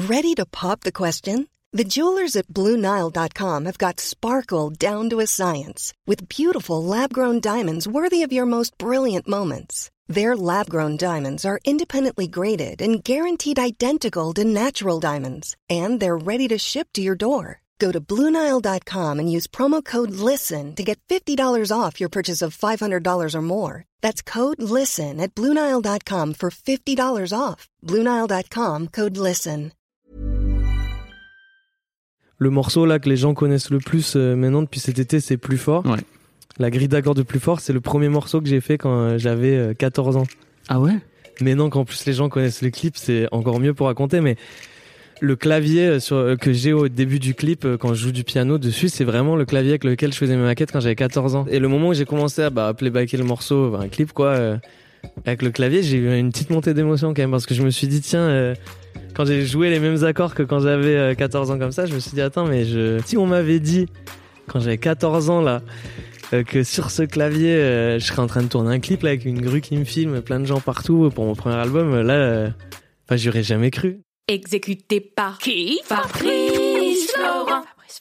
Ready to pop the question? The jewelers at BlueNile.com have got sparkle down to a science with beautiful lab-grown diamonds worthy of your most brilliant moments. Their lab-grown diamonds are independently graded and guaranteed identical to natural diamonds, and they're ready to ship to your door. Go to BlueNile.com and use promo code LISTEN to get $50 off your purchase of $500 or more. That's code LISTEN at BlueNile.com for $50 off. BlueNile.com, code LISTEN. Le morceau là que les gens connaissent le plus maintenant depuis cet été, c'est Plus fort. Ouais. La grille d'accords de Plus fort, c'est le premier morceau que j'ai fait quand j'avais 14 ans. Ah ouais? Mais non, qu'en plus les gens connaissent le clip, c'est encore mieux pour raconter. Mais le clavier que j'ai au début du clip, quand je joue du piano dessus, c'est vraiment le clavier avec lequel je faisais mes maquettes quand j'avais 14 ans. Et le moment où j'ai commencé à playbacker le morceau, un clip quoi, avec le clavier, j'ai eu une petite montée d'émotion quand même, parce que je me suis dit tiens, quand j'ai joué les mêmes accords que quand j'avais 14 ans comme ça, je me suis dit attends, mais si on m'avait dit quand j'avais 14 ans là que sur ce clavier je serais en train de tourner un clip là, avec une grue qui me filme, plein de gens partout pour mon premier album, là j'y aurais jamais cru. Exécuté par qui? Fabrice Florent.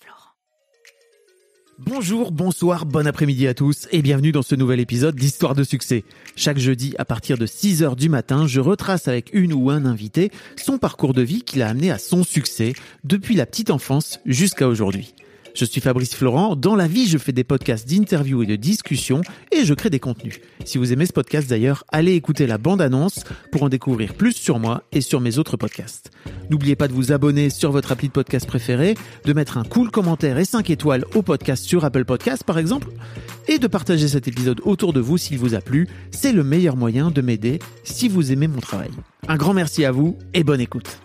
Bonjour, bonsoir, bon après-midi à tous et bienvenue dans ce nouvel épisode d'Histoire de succès. Chaque jeudi à partir de 6h du matin, je retrace avec une ou un invité son parcours de vie qui l'a amené à son succès depuis la petite enfance jusqu'à aujourd'hui. Je suis Fabrice Florent, dans la vie je fais des podcasts d'interviews et de discussions et je crée des contenus. Si vous aimez ce podcast d'ailleurs, allez écouter la bande-annonce pour en découvrir plus sur moi et sur mes autres podcasts. N'oubliez pas de vous abonner sur votre appli de podcast préféré, de mettre un cool commentaire et 5 étoiles au podcast sur Apple Podcasts par exemple, et de partager cet épisode autour de vous s'il vous a plu. C'est le meilleur moyen de m'aider si vous aimez mon travail. Un grand merci à vous et bonne écoute.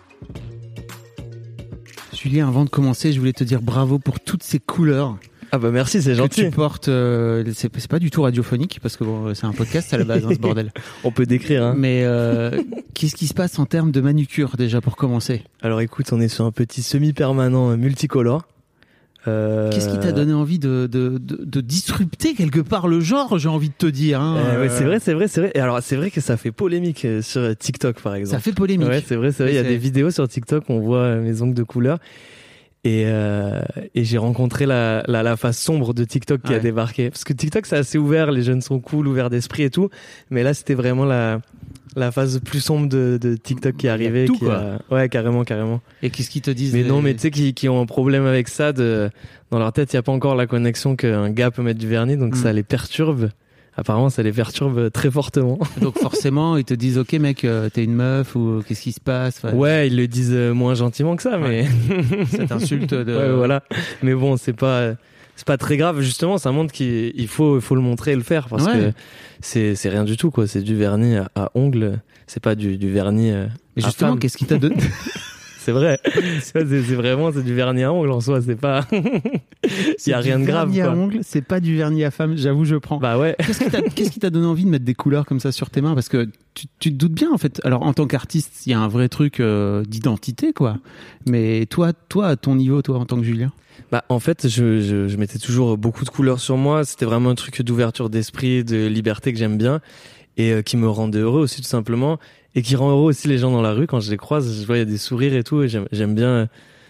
Julien, avant de commencer, je voulais te dire bravo pour toutes ces couleurs. Ah bah merci, c'est gentil. Que tu portes, c'est pas du tout radiophonique parce que bon, c'est un podcast à la base, ce bordel. On peut décrire, hein. Mais qu'est-ce qui se passe en termes de manucure déjà pour commencer? Alors écoute, on est sur un petit semi-permanent multicolore. Qu'est-ce qui t'a donné envie de disrupter quelque part le genre, j'ai envie de te dire, hein, ouais, c'est vrai. Et alors c'est vrai que ça fait polémique sur TikTok par exemple. Ça fait polémique. Ouais, c'est vrai. Il y a des vidéos sur TikTok où on voit mes ongles de couleur. Et j'ai rencontré la face sombre de TikTok qui a débarqué. Parce que TikTok c'est assez ouvert, les jeunes sont cool, ouverts d'esprit et tout. Mais là c'était vraiment la phase plus sombre de TikTok qui est arrivée. Tout quoi. Ouais, carrément. Et qu'est-ce qu'ils te disent? Mais non, mais tu sais qui ont un problème avec ça, dans leur tête il y a pas encore la connexion qu'un gars peut mettre du vernis, donc ça les perturbe. Apparemment, ça les perturbe très fortement. Donc forcément, ils te disent ok mec, t'es une meuf ou qu'est-ce qui se passe? Ouais, ils le disent moins gentiment que ça, mais cette insulte de. Ouais, voilà. Mais bon, c'est pas très grave. Justement, ça montre qu'il faut le montrer et le faire parce que c'est rien du tout quoi. C'est du vernis à ongles. C'est pas du vernis. Mais justement, qu'est-ce qui t'a donné? C'est vrai. C'est du vernis à ongles en soi, c'est pas. Il y a rien de grave. Du vernis quoi. à ongles, c'est pas du vernis à femme, j'avoue, je prends. Bah ouais. Qu'est-ce qui t'a donné envie de mettre des couleurs comme ça sur tes mains? Parce que tu te doutes bien, en fait. Alors, en tant qu'artiste, il y a un vrai truc d'identité, quoi. Mais toi, à ton niveau, toi, en tant que Julien? Bah, en fait, je mettais toujours beaucoup de couleurs sur moi. C'était vraiment un truc d'ouverture d'esprit, de liberté que j'aime bien. Et qui me rendait heureux aussi, tout simplement. Et qui rend heureux aussi les gens dans la rue. Quand je les croise, je vois il y a des sourires et tout. Et j'aime bien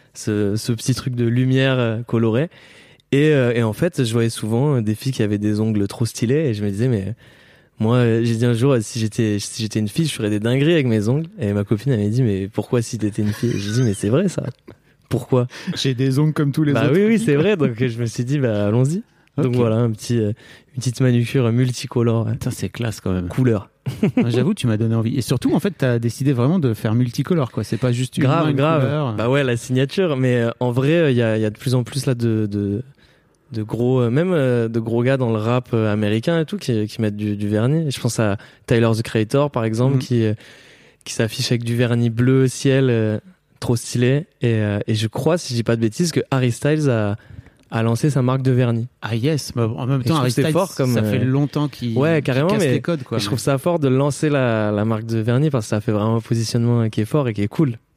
ce petit truc de lumière colorée. Et en fait, je voyais souvent des filles qui avaient des ongles trop stylés. Et je me disais, mais moi, j'ai dit un jour, si j'étais une fille, je ferais des dingueries avec mes ongles. Et ma copine, elle m'a dit, mais pourquoi si t'étais une fille? Et j'ai dit, mais c'est vrai ça. Pourquoi? J'ai des ongles comme tous les autres. Bah oui, c'est vrai. Donc je me suis dit, bah allons-y. Okay. Donc voilà, une petite manucure multicolore. Putain, c'est classe quand même. Couleur. J'avoue, tu m'as donné envie. Et surtout, en fait, t'as décidé vraiment de faire multicolore, quoi. C'est pas juste une couleur. Bah ouais, la signature. Mais en vrai, il y a de plus en plus là de gros, même de gros gars dans le rap américain et tout qui mettent du vernis. Je pense à Tyler the Creator, par exemple, qui s'affiche avec du vernis bleu ciel, trop stylé. Et je crois, si je dis pas de bêtises, que Harry Styles a lancé sa marque de vernis. Ah yes, mais en même temps, Harry Styles, fort comme, ça fait longtemps qu'il casse les codes, quoi. Je trouve ça fort de lancer la marque de vernis parce que ça fait vraiment un positionnement qui est fort et qui est cool.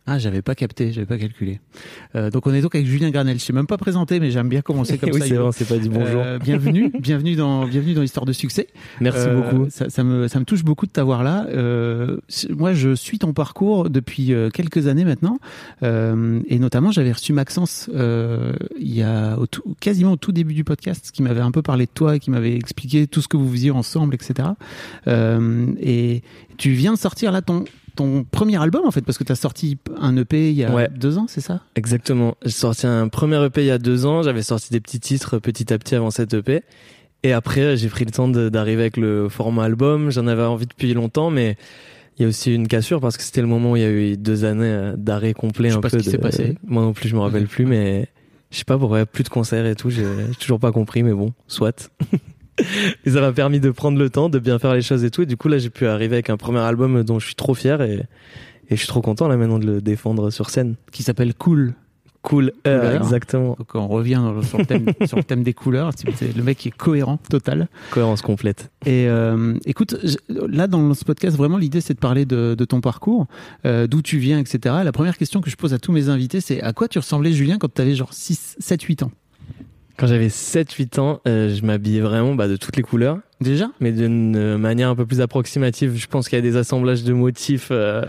Ah, j'avais pas capté, j'avais pas calculé. Donc on est donc avec Julien Granel. Je sais même pas présenté, mais j'aime bien commencer comme oui, ça. c'est vrai, c'est pas dit bonjour. Bienvenue dans Histoire de succès. Merci beaucoup. Ça me touche beaucoup de t'avoir là. Moi, je suis ton parcours depuis quelques années maintenant, et notamment j'avais reçu Maxence il y a quasiment au tout début du podcast, qui m'avait un peu parlé de toi et qui m'avait expliqué tout ce que vous faisiez ensemble, etc. Et tu viens de sortir là ton premier album, en fait, parce que tu as sorti un EP il y a 2 ans, c'est ça? Exactement. J'ai sorti un premier EP il y a 2 ans. J'avais sorti des petits titres petit à petit avant cet EP. Et après, j'ai pris le temps d'arriver avec le format album. J'en avais envie depuis longtemps, mais il y a aussi une cassure parce que c'était le moment où il y a eu 2 années d'arrêt complet. Je sais pas ce qui s'est passé. Moi non plus, je me rappelle plus, mais je sais pas pourquoi, plus de concerts et tout. J'ai toujours pas compris, mais bon, soit. Et ça m'a permis de prendre le temps, de bien faire les choses et tout. Et du coup, là, j'ai pu arriver avec un premier album dont je suis trop fier et je suis trop content là maintenant de le défendre sur scène. Qui s'appelle Cool. Cool, exactement. Donc on revient sur le thème des couleurs. C'est le mec qui est cohérent, total. Cohérence complète. Et écoute, là dans ce podcast, vraiment l'idée c'est de parler de ton parcours, d'où tu viens, etc. La première question que je pose à tous mes invités, c'est à quoi tu ressemblais, Julien, quand tu avais genre 6, 7, 8 ans? Quand j'avais 7-8 ans, je m'habillais vraiment de toutes les couleurs. Déjà? Mais d'une manière un peu plus approximative. Je pense qu'il y a des assemblages de motifs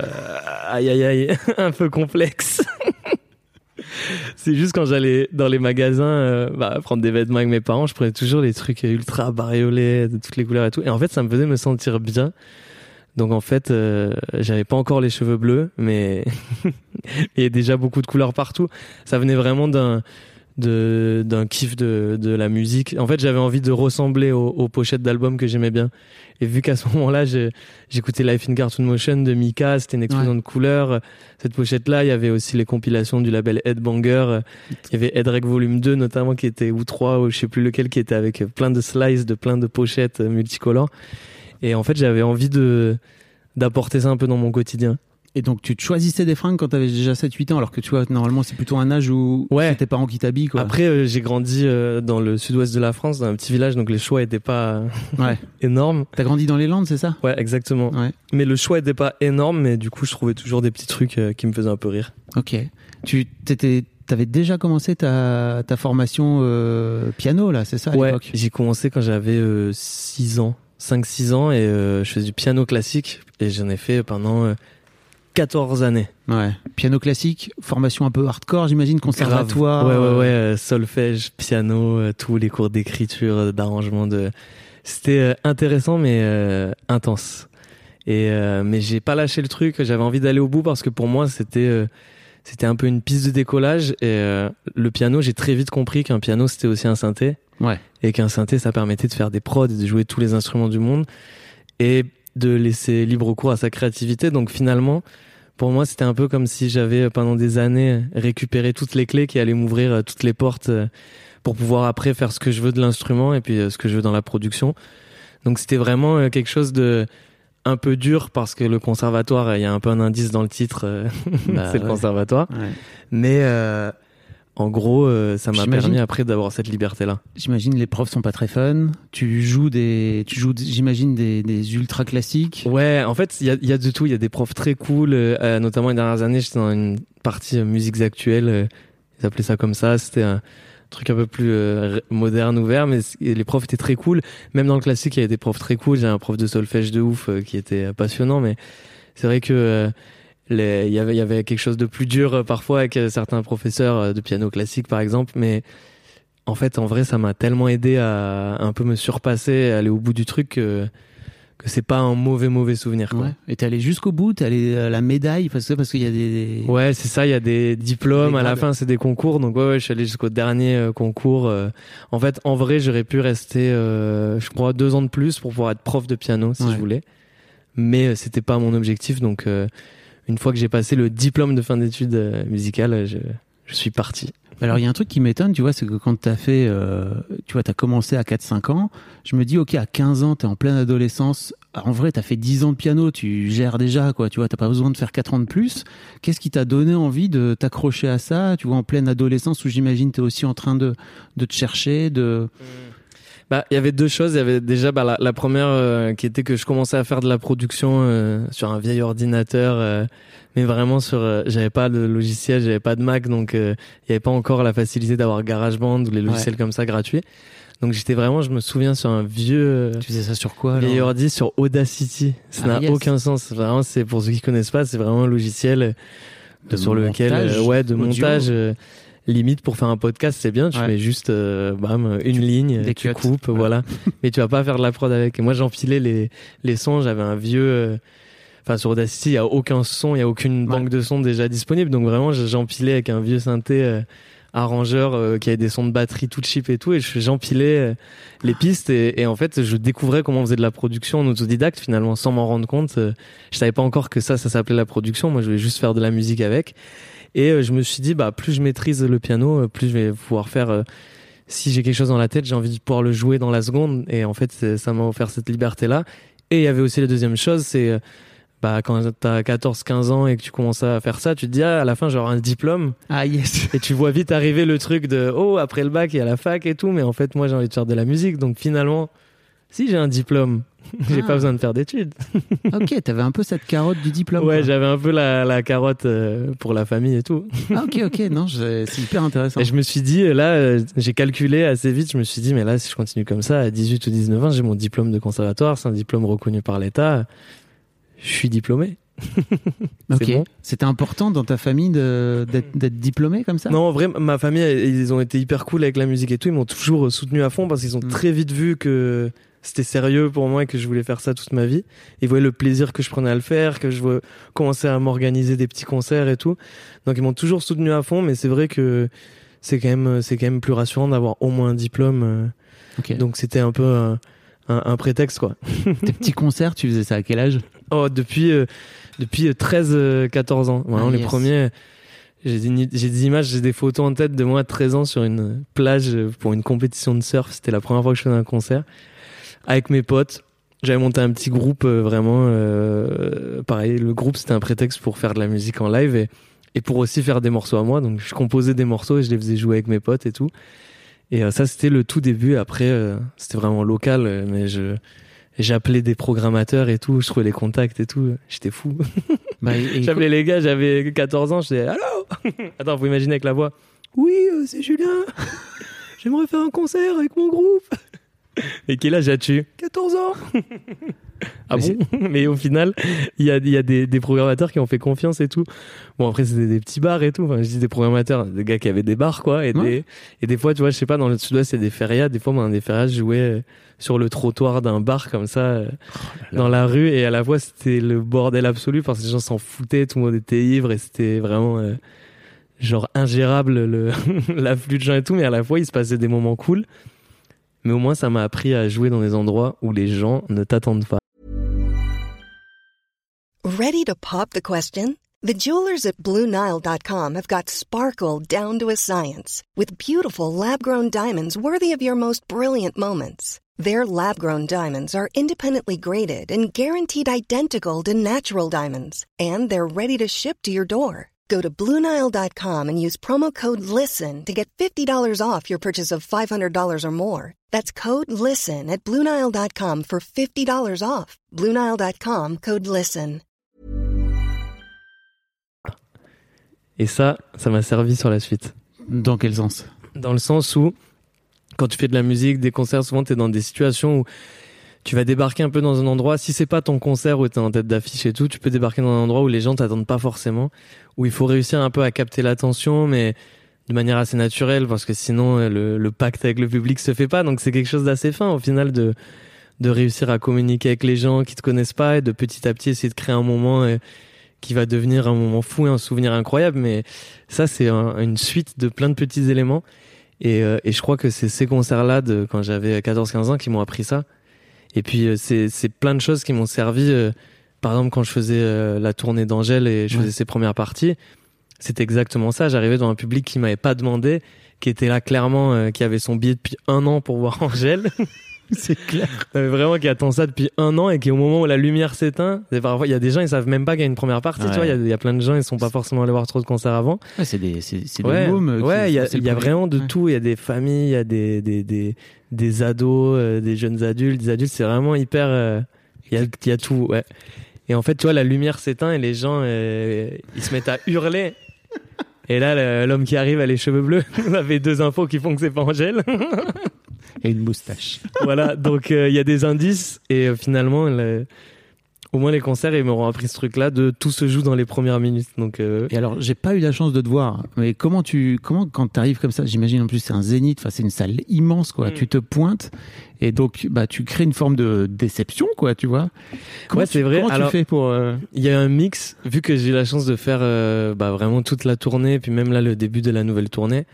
un peu complexes. C'est juste quand j'allais dans les magasins prendre des vêtements avec mes parents, je prenais toujours les trucs ultra bariolés, de toutes les couleurs et tout. Et en fait, ça me faisait me sentir bien. Donc en fait, j'avais pas encore les cheveux bleus, mais il y a déjà beaucoup de couleurs partout. Ça venait vraiment d'un kiff de la musique. En fait, j'avais envie de ressembler aux pochettes d'albums que j'aimais bien. Et vu qu'à ce moment-là, j'écoutais Life in Cartoon Motion de Mika, c'était une explosion de couleurs. Cette pochette-là, il y avait aussi les compilations du label Headbanger. Il y avait Headrec Volume 2 notamment qui était, ou 3, ou je sais plus lequel, qui était avec plein de slices, de plein de pochettes multicolores. Et en fait, j'avais envie d'apporter ça un peu dans mon quotidien. Et donc, tu te choisissais des fringues quand t'avais déjà 7-8 ans, alors que tu vois, normalement, c'est plutôt un âge où c'est tes parents qui t'habillent, quoi. Après, j'ai grandi dans le sud-ouest de la France, dans un petit village, donc les choix étaient pas énormes. T'as grandi dans les Landes, c'est ça? Ouais, exactement. Ouais. Mais le choix était pas énorme, mais du coup, je trouvais toujours des petits trucs qui me faisaient un peu rire. Ok. T'avais déjà commencé ta formation piano, là, c'est ça, à l'époque? J'ai commencé quand j'avais 6 ans, 5-6 ans, et je faisais du piano classique, et j'en ai fait pendant 14 années. Ouais. Piano classique, formation un peu hardcore, j'imagine, conservatoire. Ouais, solfège, piano, tous les cours d'écriture, d'arrangement, c'était intéressant mais intense. Et mais j'ai pas lâché le truc, j'avais envie d'aller au bout parce que pour moi c'était un peu une piste de décollage et le piano, j'ai très vite compris qu'un piano c'était aussi un synthé. Ouais. Et qu'un synthé ça permettait de faire des prods et de jouer tous les instruments du monde et de laisser libre cours à sa créativité. Donc finalement, pour moi, c'était un peu comme si j'avais pendant des années récupéré toutes les clés qui allaient m'ouvrir toutes les portes pour pouvoir après faire ce que je veux de l'instrument et puis ce que je veux dans la production. Donc c'était vraiment quelque chose de un peu dur parce que le conservatoire, il y a un peu un indice dans le titre, c'est le conservatoire. Ouais. Mais en gros, ça m'a permis après d'avoir cette liberté-là. J'imagine les profs sont pas très fun. Tu joues j'imagine des ultra classiques. Ouais, en fait, il y a de tout. Il y a des profs très cool. Notamment les dernières années, j'étais dans une partie musiques actuelles. Ils appelaient ça comme ça. C'était un truc un peu plus moderne, ouvert, mais les profs étaient très cool. Même dans le classique, il y avait des profs très cool. J'ai un prof de solfège de ouf qui était passionnant, mais c'est vrai que il y avait quelque chose de plus dur parfois avec certains professeurs de piano classique par exemple, mais en fait en vrai ça m'a tellement aidé à un peu me surpasser, à aller au bout du truc que c'est pas un mauvais souvenir, quoi. Ouais. Et t'es allé jusqu'au bout, t'es allé à la médaille parce qu'il y a des... Ouais, c'est ça, il y a des diplômes, à la fin c'est des concours, donc ouais, je suis allé jusqu'au dernier concours. En fait, en vrai, j'aurais pu rester je crois 2 ans de plus pour pouvoir être prof de piano si je voulais. Mais c'était pas mon objectif, donc une fois que j'ai passé le diplôme de fin d'études musicales, je suis parti. Alors, il y a un truc qui m'étonne, tu vois, c'est que quand t'as fait, t'as commencé à 4-5 ans, je me dis, ok, à 15 ans, t'es en pleine adolescence. En vrai, t'as fait 10 ans de piano, tu gères déjà, quoi, tu vois, t'as pas besoin de faire 4 ans de plus. Qu'est-ce qui t'a donné envie de t'accrocher à ça, tu vois, en pleine adolescence où j'imagine t'es aussi en train de te chercher, Bah, il y avait deux choses. Il y avait déjà la première qui était que je commençais à faire de la production sur un vieil ordinateur, mais vraiment j'avais pas de logiciel, j'avais pas de Mac, donc il y avait pas encore la facilité d'avoir GarageBand ou les logiciels comme ça gratuits. Donc j'étais vraiment, je me souviens, sur un vieux. Tu faisais ça sur quoi vieil ordi sur Audacity. Ça n'a aucun sens. Vraiment, c'est pour ceux qui connaissent pas, c'est vraiment un logiciel sur lequel de montage. Limite pour faire un podcast, c'est bien, tu mets juste une ligne, tu coupes, voilà. Mais tu vas pas faire de la prod avec. Et moi j'empilais les sons, j'avais un vieux sur Audacity, il y a aucun son, il y a aucune banque de sons déjà disponible, donc vraiment j'empilais avec un vieux synthé arrangeur qui avait des sons de batterie tout cheap et tout, et j'empilais les pistes et en fait je découvrais comment on faisait de la production en autodidacte finalement sans m'en rendre compte. Je savais pas encore que ça s'appelait la production, moi je voulais juste faire de la musique avec. Et je me suis dit, plus je maîtrise le piano, plus je vais pouvoir faire. Si j'ai quelque chose dans la tête, j'ai envie de pouvoir le jouer dans la seconde. Et en fait, ça m'a offert cette liberté-là. Et il y avait aussi la deuxième chose, c'est quand t'as 14-15 ans et que tu commences à faire ça, tu te dis, à la fin, j'aurai un diplôme. Ah yes. Et tu vois vite arriver le truc de, après le bac, il y a la fac et tout. Mais en fait, moi, j'ai envie de faire de la musique. Donc finalement, si j'ai un diplôme, j'ai pas besoin de faire d'études. Ok, t'avais un peu cette carotte du diplôme. Ouais, j'avais un peu la carotte pour la famille et tout. Ah ok, non, c'est hyper intéressant. Et je me suis dit, là, j'ai calculé assez vite, je me suis dit, mais là, si je continue comme ça, à 18 ou 19 ans, j'ai mon diplôme de conservatoire, c'est un diplôme reconnu par l'État, je suis diplômé. Ok, bon. C'était important dans ta famille d'être diplômé comme ça? Non, en vrai, ma famille, ils ont été hyper cool avec la musique et tout, ils m'ont toujours soutenu à fond parce qu'ils ont très vite vu que c'était sérieux pour moi et que je voulais faire ça toute ma vie. Ils voyaient le plaisir que je prenais à le faire, que je commençais à m'organiser des petits concerts et tout. Donc ils m'ont toujours soutenu à fond, mais c'est vrai que c'est quand même plus rassurant d'avoir au moins un diplôme. Okay. Donc c'était un peu un prétexte, quoi. Tes petits concerts, tu faisais ça à quel âge? Oh, depuis 13-14 ans. Vraiment, les premiers. J'ai des images, j'ai des photos en tête de moi à 13 ans sur une plage pour une compétition de surf. C'était la première fois que je faisais un concert. Avec mes potes, j'avais monté un petit groupe pareil, le groupe c'était un prétexte pour faire de la musique en live et pour aussi faire des morceaux à moi, donc je composais des morceaux et je les faisais jouer avec mes potes et tout. Et ça c'était le tout début, après c'était vraiment local, mais j'appelais des programmateurs et tout, je trouvais les contacts et tout, j'étais fou. J'appelais les gars, j'avais 14 ans, je disais allô. Attends, vous imaginez avec la voix. Oui, c'est Julien. J'aimerais faire un concert avec mon groupe. Et quel âge as-tu? 14 ans. Ah bon? Mais au final, il y a des programmateurs qui ont fait confiance et tout. Bon, après, c'était des petits bars et tout. Enfin, je dis des programmateurs, des gars qui avaient des bars, quoi. Et des fois, tu vois, je sais pas, dans le sud-ouest, il y a des férias. Des fois, moi, dans des férias, je jouais sur le trottoir d'un bar comme ça, dans la rue. Et à la fois, c'était le bordel absolu parce que les gens s'en foutaient, tout le monde était ivre et c'était vraiment genre ingérable l'afflux de gens et tout. Mais à la fois, il se passait des moments cool. Mais au moins, ça m'a appris à jouer dans des endroits où les gens ne t'attendent pas. Ready to pop the question? The jewelers at BlueNile.com have got sparkle down to a science with beautiful lab-grown diamonds worthy of your most brilliant moments. Their lab-grown diamonds are independently graded and guaranteed identical to natural diamonds. And they're ready to ship to your door. Go to BlueNile.com and use promo code LISTEN to get $50 off your purchase of $500 or more. That's code LISTEN at BlueNile.com for $50 off. BlueNile.com, code LISTEN. Et ça m'a servi sur la suite. Dans quel sens? Dans le sens où, quand tu fais de la musique, des concerts, souvent t'es dans des situations où tu vas débarquer un peu dans un endroit, si c'est pas ton concert où t'es en tête d'affiche et tout, tu peux débarquer dans un endroit où les gens t'attendent pas forcément, où il faut réussir un peu à capter l'attention, mais de manière assez naturelle, parce que sinon le pacte avec le public se fait pas, donc c'est quelque chose d'assez fin au final de réussir à communiquer avec les gens qui te connaissent pas et de petit à petit essayer de créer un moment qui va devenir un moment fou et un souvenir incroyable, mais ça c'est une suite de plein de petits éléments et je crois que c'est ces concerts-là quand j'avais 14-15 ans qui m'ont appris ça. Et puis c'est plein de choses qui m'ont servi. Par exemple, quand je faisais la tournée d'Angèle et je faisais ses premières parties, c'était exactement ça. J'arrivais dans un public qui m'avait pas demandé, qui était là clairement, qui avait son billet depuis 1 an pour voir Angèle. C'est clair. Vraiment qui attend ça depuis 1 an et qui au moment où la lumière s'éteint, parfois il y a des gens ils savent même pas qu'il y a une première partie, tu vois, il y a plein de gens ils sont pas forcément allés voir trop de concerts avant. Ouais, c'est des mômes. Ouais, il y a vraiment de tout, il y a des familles, il y a des ados, des jeunes adultes, des adultes, c'est vraiment hyper il y a tout, ouais. Et en fait, tu vois, la lumière s'éteint et les gens ils se mettent à hurler. Et là l'homme qui arrive a les cheveux bleus, on avait 2 infos qui font que c'est pas Angèle. Et une moustache. Voilà, donc il y a des indices et finalement au moins les concerts ils m'auront appris ce truc là de tout se joue dans les premières minutes. Donc Et alors j'ai pas eu la chance de te voir, mais comment quand t'arrives comme ça, j'imagine en plus c'est un zénith, enfin c'est une salle immense quoi, tu te pointes et donc bah tu crées une forme de déception quoi, tu vois. Ouais, c'est vrai. Comment alors, tu fais pour il y a un mix vu que j'ai eu la chance de faire vraiment toute la tournée puis même là le début de la nouvelle tournée.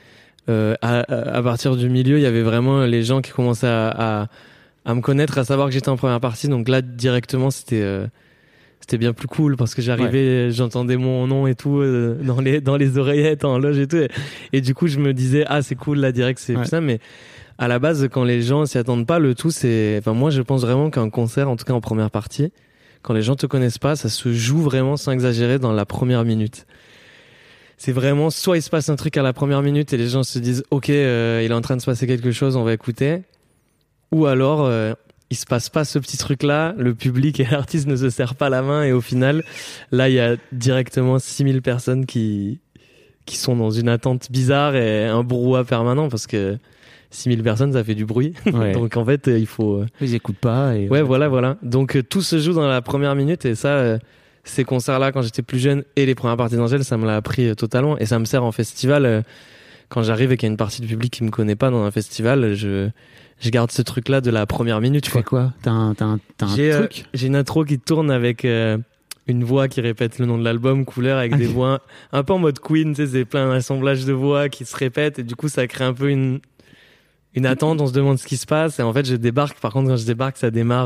À partir du milieu, il y avait vraiment les gens qui commençaient à me connaître, à savoir que j'étais en première partie. Donc là, directement, c'était bien plus cool parce que j'arrivais, j'entendais mon nom et tout dans les oreillettes en loge et tout. Et du coup, je me disais c'est cool là direct, c'est plus ça. Mais à la base, quand les gens s'y attendent pas, le tout c'est, enfin moi, je pense vraiment qu'un concert, en tout cas en première partie, quand les gens te connaissent pas, ça se joue vraiment sans exagérer dans la première minute. C'est vraiment, soit il se passe un truc à la première minute et les gens se disent ok, il est en train de se passer quelque chose, on va écouter, ou alors il se passe pas ce petit truc là, le public et l'artiste ne se serrent pas la main et au final là il y a directement 6000 personnes qui sont dans une attente bizarre et un brouhaha permanent parce que 6000 personnes ça fait du bruit. Ouais. Donc en fait il faut ils écoutent pas et ouais voilà donc tout se joue dans la première minute et ça ces concerts-là, quand j'étais plus jeune, et les premières parties d'Angèle, ça me l'a appris totalement. Et ça me sert en festival. Quand j'arrive et qu'il y a une partie du public qui me connaît pas dans un festival, je garde ce truc-là de la première minute. Tu fais quoi ? T'as un truc ? J'ai une intro qui tourne avec une voix qui répète le nom de l'album, couleur, avec des voix un peu en mode Queen, tu sais, c'est plein d'assemblage de voix qui se répètent. Et du coup, ça crée un peu une attente, on se demande ce qui se passe et en fait je débarque, par contre quand je débarque ça démarre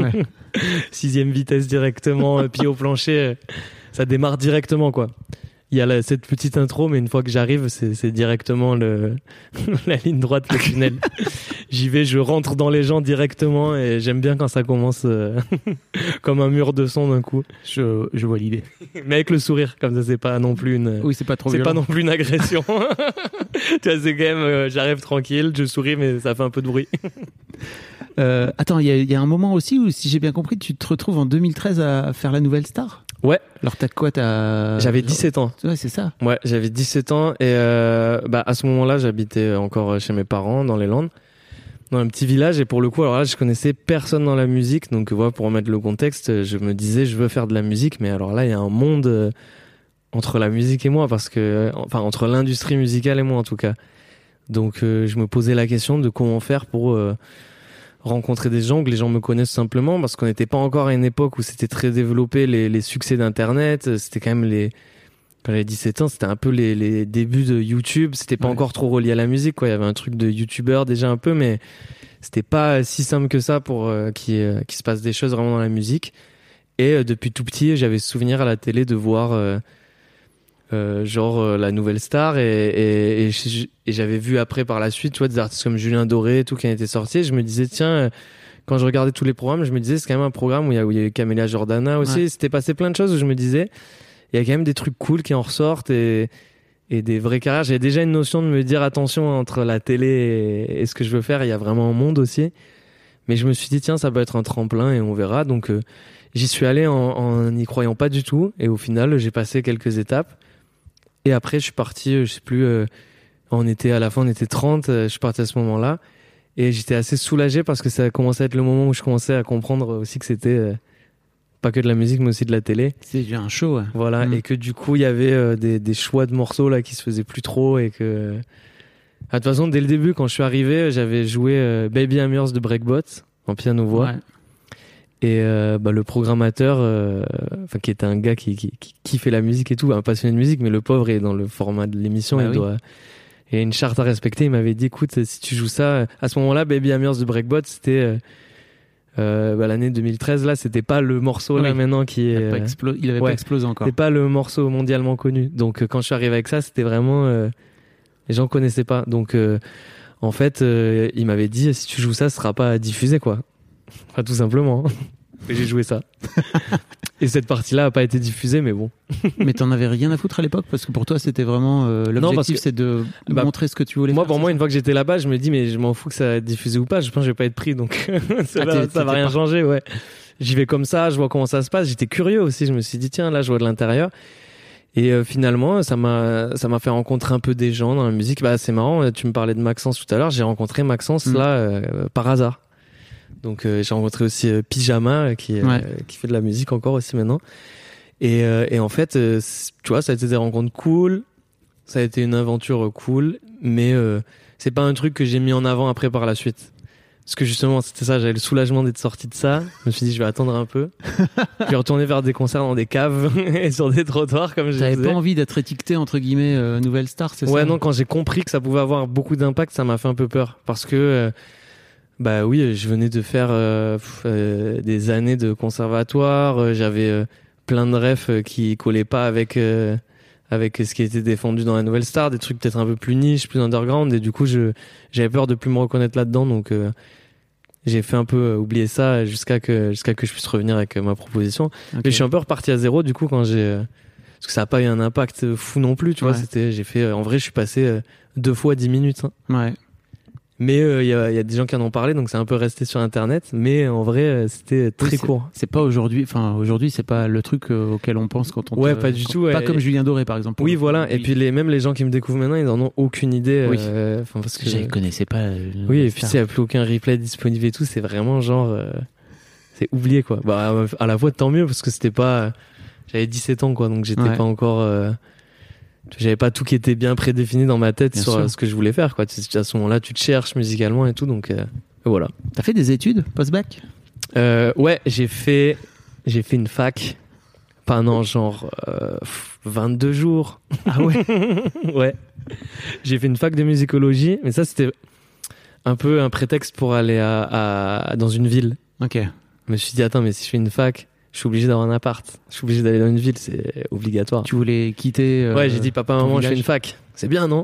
6e vitesse directement, pied au plancher, ça démarre directement quoi. Il y a cette petite intro mais une fois que j'arrive c'est directement la ligne droite, le tunnel. J'y vais, je rentre dans les gens directement et j'aime bien quand ça commence comme un mur de son d'un coup. Je vois l'idée. Mais avec le sourire, comme ça c'est pas non plus c'est pas trop c'est violent. pas non plus une agression. Tu vois, c'est quand même j'arrive tranquille, je souris mais ça fait un peu de bruit. Attends, il y a un moment aussi où, si j'ai bien compris, tu te retrouves en 2013 à faire la Nouvelle Star. Ouais. Alors t'as quoi ? J'avais 17 ans. Ouais, c'est ça. Ouais, j'avais 17 ans et à ce moment-là, j'habitais encore chez mes parents dans les Landes, dans un petit village et pour le coup, alors là, je connaissais personne dans la musique, donc voilà, pour remettre le contexte, je me disais je veux faire de la musique, mais alors là, il y a un monde entre la musique et moi parce que entre l'industrie musicale et moi en tout cas. Donc je me posais la question de comment faire pour rencontrer des gens, que les gens me connaissent simplement, parce qu'on n'était pas encore à une époque où c'était très développé les succès d'internet. C'était quand même quand j'avais 17 ans, c'était un peu les débuts de YouTube. C'était pas encore trop relié à la musique quoi. Il y avait un truc de youtubeur déjà un peu, mais c'était pas si simple que ça pour qu'il se passe des choses vraiment dans la musique. Et depuis tout petit, j'avais souvenir à la télé de voir la Nouvelle Star et j'avais vu après par la suite, tu vois, des artistes comme Julien Doré et tout qui en étaient sortis. Je me disais tiens, quand je regardais tous les programmes, je me disais c'est quand même un programme où il y a eu Camélia Jordana aussi. Ouais. C'était passé plein de choses où je me disais il y a quand même des trucs cool qui en ressortent et des vraies carrières. J'avais déjà une notion de me dire attention entre la télé et ce que je veux faire, il y a vraiment un monde aussi. Mais je me suis dit tiens, ça peut être un tremplin et on verra. Donc j'y suis allé en n'y croyant pas du tout et au final j'ai passé quelques étapes. Et après, je suis parti, je sais plus, on était 30, je suis parti à ce moment-là. Et j'étais assez soulagé parce que ça a commencé à être le moment où je commençais à comprendre aussi que c'était pas que de la musique, mais aussi de la télé. C'est un show, ouais. Voilà, et que du coup, il y avait des choix de morceaux là qui se faisaient plus trop et que... De toute façon, dès le début, quand je suis arrivé, j'avais joué Baby I'm Yours de Breakbot en piano-voix. Ouais. Et le programmateur, qui était un gars qui fait la musique et tout, un passionné de musique, mais le pauvre est dans le format de l'émission, il y a une charte à respecter. Il m'avait dit, écoute, si tu joues ça, à ce moment-là, Baby I'm Yours de Breakbot, c'était l'année 2013. Là, c'était pas le morceau là maintenant qui est. Il avait pas explosé encore. C'était pas le morceau mondialement connu. Donc quand je suis arrivé avec ça, c'était vraiment les gens connaissaient pas. Donc En fait, il m'avait dit si tu joues ça, ce sera pas diffusé, quoi. Enfin, tout simplement. Et j'ai joué ça. Et cette partie-là a pas été diffusée, mais bon. Mais t'en avais rien à foutre à l'époque, parce que pour toi c'était vraiment l'objectif, c'est de montrer ce que tu voulais moi, faire. Pour moi, une fois que j'étais là-bas, je me dis mais je m'en fous que ça va être diffusé ou pas. Je pense que je vais pas être pris, donc ça va rien changer. Ouais. J'y vais comme ça, je vois comment ça se passe. J'étais curieux aussi. Je me suis dit tiens, là, je vois de l'intérieur. Et finalement, ça m'a fait rencontrer un peu des gens dans la musique. Bah, c'est marrant. Tu me parlais de Maxence tout à l'heure. J'ai rencontré Maxence là par hasard. Donc j'ai rencontré aussi Pyjama qui fait de la musique encore aussi maintenant. Et en fait, tu vois, ça a été des rencontres cool. Ça a été une aventure cool, mais c'est pas un truc que j'ai mis en avant après par la suite. Parce que justement, c'était ça, j'avais le soulagement d'être sorti de ça. Je me suis dit, je vais attendre un peu. Je vais retourner faire des concerts dans des caves et sur des trottoirs, comme je disais. T'avais pas envie d'être étiqueté, entre guillemets, nouvelle star, c'est ça? Ouais, non, quand j'ai compris que ça pouvait avoir beaucoup d'impact, ça m'a fait un peu peur. Parce que, bah oui, je venais de faire des années de conservatoire. J'avais plein de refs qui collaient pas avec ce qui était défendu dans la nouvelle star, des trucs peut-être un peu plus niche, plus underground. Et du coup, j'avais peur de plus me reconnaître là-dedans. Donc, j'ai fait un peu oublier ça jusqu'à que je puisse revenir avec ma proposition. Okay. Mais je suis un peu reparti à zéro du coup parce que ça a pas eu un impact fou non plus, tu vois. En vrai, je suis passé 2 fois 10 minutes. Hein. Ouais. Mais il y a des gens qui en ont parlé, donc c'est un peu resté sur Internet. Mais en vrai, c'était très court. C'est pas aujourd'hui. Enfin, aujourd'hui, c'est pas le truc auquel on pense quand on. Ouais, pas du tout. Pas comme Julien Doré, par exemple. Oui, voilà. Et puis même les gens qui me découvrent maintenant, ils en ont aucune idée. Oui. Parce que je ne connaissais pas. Oui, et puis s'il y a plus aucun replay disponible et tout, c'est vraiment genre, c'est oublié quoi. Bah à la fois tant mieux parce que c'était pas. J'avais 17 ans quoi, donc j'étais pas encore. J'avais pas tout qui était bien prédéfini dans ma tête sur ce que je voulais faire quoi. À ce moment-là, tu te cherches musicalement et tout, donc voilà. T'as fait des études post-bac? Ouais, j'ai fait une fac pendant genre 22 jours. Ah ouais. Ouais. J'ai fait une fac de musicologie, mais ça c'était un peu un prétexte pour aller dans une ville. Ok. Je me suis dit attends, mais si je fais une fac, je suis obligé d'avoir un appart. Je suis obligé d'aller dans une ville, c'est obligatoire. Tu voulais quitter ouais, j'ai dit papa, maman, je fais une fac. C'est bien, non?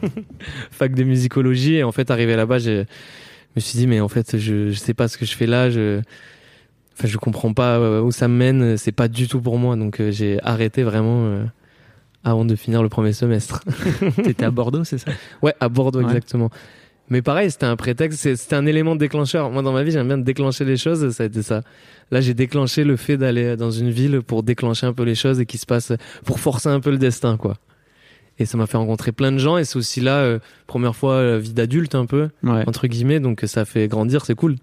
Fac de musicologie. Et en fait, arrivé là-bas, je me suis dit, mais en fait, je sais pas ce que je fais là. Je comprends pas où ça me mène. C'est pas du tout pour moi. Donc, j'ai arrêté vraiment avant de finir le premier semestre. T'étais à Bordeaux, c'est ça? Ouais, à Bordeaux, exactement. Mais pareil, c'était un prétexte, c'était un élément déclencheur. Moi, dans ma vie, j'aime bien déclencher les choses, ça a été ça. Là, j'ai déclenché le fait d'aller dans une ville pour déclencher un peu les choses et qui se passe, pour forcer un peu le destin, quoi. Et ça m'a fait rencontrer plein de gens et c'est aussi là, première fois, vie d'adulte un peu, entre guillemets, donc ça fait grandir, c'est cool.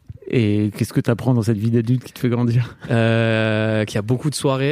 Et qu'est-ce que t'apprends dans cette vie d'adulte qui te fait grandir? Qu'il y a beaucoup de soirées.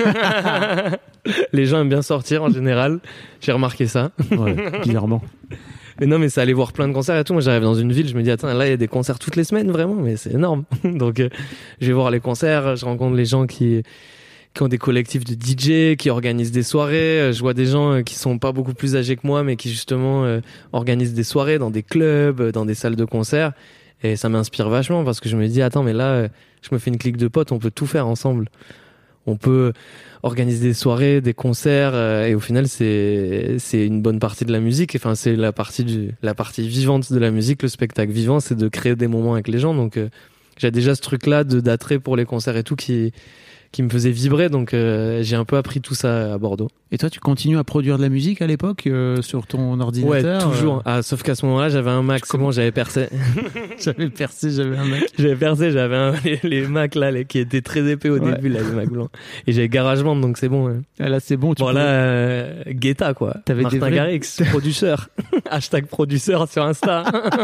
Les gens aiment bien sortir en général. J'ai remarqué ça. Ouais, bizarrement. Mais non, mais c'est aller voir plein de concerts et tout. Moi, j'arrive dans une ville, je me dis, attends, là, il y a des concerts toutes les semaines, vraiment, mais c'est énorme. Donc, je vais voir les concerts, je rencontre les gens qui ont des collectifs de DJ, qui organisent des soirées. Je vois des gens qui sont pas beaucoup plus âgés que moi, mais qui justement organisent des soirées dans des clubs, dans des salles de concert. Et ça m'inspire vachement parce que je me dis, attends, mais là, je me fais une clique de potes, on peut tout faire ensemble. On peut organiser des soirées, des concerts, et au final, c'est une bonne partie de la musique. Enfin, c'est la partie vivante de la musique, le spectacle vivant, c'est de créer des moments avec les gens. Donc, j'ai déjà ce truc-là d'attrait pour les concerts et tout qui me faisait vibrer. Donc, j'ai un peu appris tout ça à Bordeaux. Et toi, tu continues à produire de la musique à l'époque sur ton ordinateur? Ouais, toujours. Sauf qu'à ce moment-là, j'avais un Mac. C'est bon, j'avais percé. J'avais un Mac. J'avais les Mac là, qui étaient très épais au début, là, les Mac blancs. Et j'avais GarageBand, donc c'est bon. Ah, là, c'est bon. Guetta, quoi. T'avais Martin Garrix, producteur. Hashtag producteur sur Insta.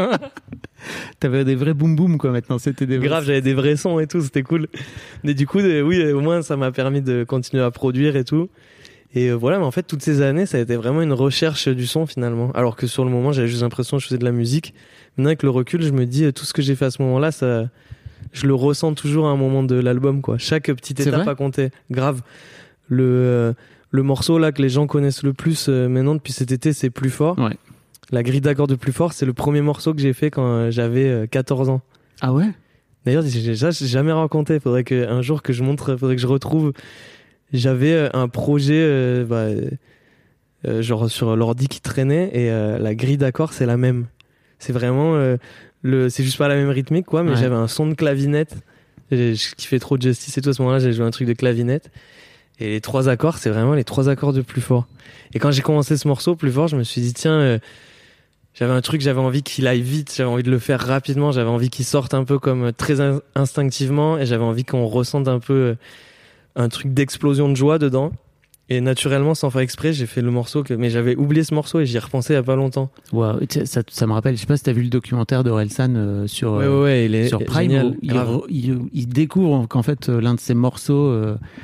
T'avais des vrais boom boom, quoi, maintenant. C'était des grave, j'avais des vrais sons et tout, c'était cool. Mais du coup, oui, au moins, ça m'a permis de continuer à produire et tout. Et voilà, mais en fait, toutes ces années, ça a été vraiment une recherche du son, finalement. Alors que sur le moment, j'avais juste l'impression que je faisais de la musique. Maintenant, avec le recul, je me dis, tout ce que j'ai fait à ce moment-là, je le ressens toujours à un moment de l'album, quoi. Chaque petite étape a compté. Grave. Le morceau, là, que les gens connaissent le plus maintenant depuis cet été, c'est Plus Fort. Ouais. La grille d'accords de Plus Fort, c'est le premier morceau que j'ai fait quand j'avais 14 ans. Ah ouais? D'ailleurs, j'ai jamais raconté. Faudrait qu'un jour que je montre, faudrait que je retrouve. J'avais un projet genre sur l'ordi qui traînait et la grille d'accords c'est la même. C'est vraiment c'est juste pas la même rythmique, quoi, mais j'avais un son de clavinette. Je kiffais trop Justice et tout. À ce moment-là, j'ai joué un truc de clavinette. Et les 3 accords, c'est vraiment les 3 accords de Plus fort. Et quand j'ai commencé ce morceau, Plus fort, je me suis dit, tiens, j'avais un truc, j'avais envie qu'il aille vite, j'avais envie de le faire rapidement, j'avais envie qu'il sorte un peu comme très instinctivement, et j'avais envie qu'on ressente un peu un truc d'explosion de joie dedans. Et naturellement, sans faire exprès, j'ai fait le morceau mais j'avais oublié ce morceau et j'y ai repensé il y a pas longtemps. Wow, ça me rappelle, je sais pas si t'as vu le documentaire d'Orelsan sur sur Prime, où il découvre qu'en fait l'un de ses morceaux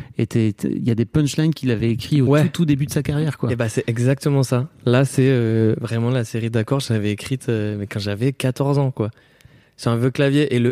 il y a des punchlines qu'il avait écrits au tout début de sa carrière, quoi. Et bah c'est exactement ça. Là, c'est vraiment la série d'accords, je l'avais écrite mais quand j'avais 14 ans, quoi. C'est un vieux clavier et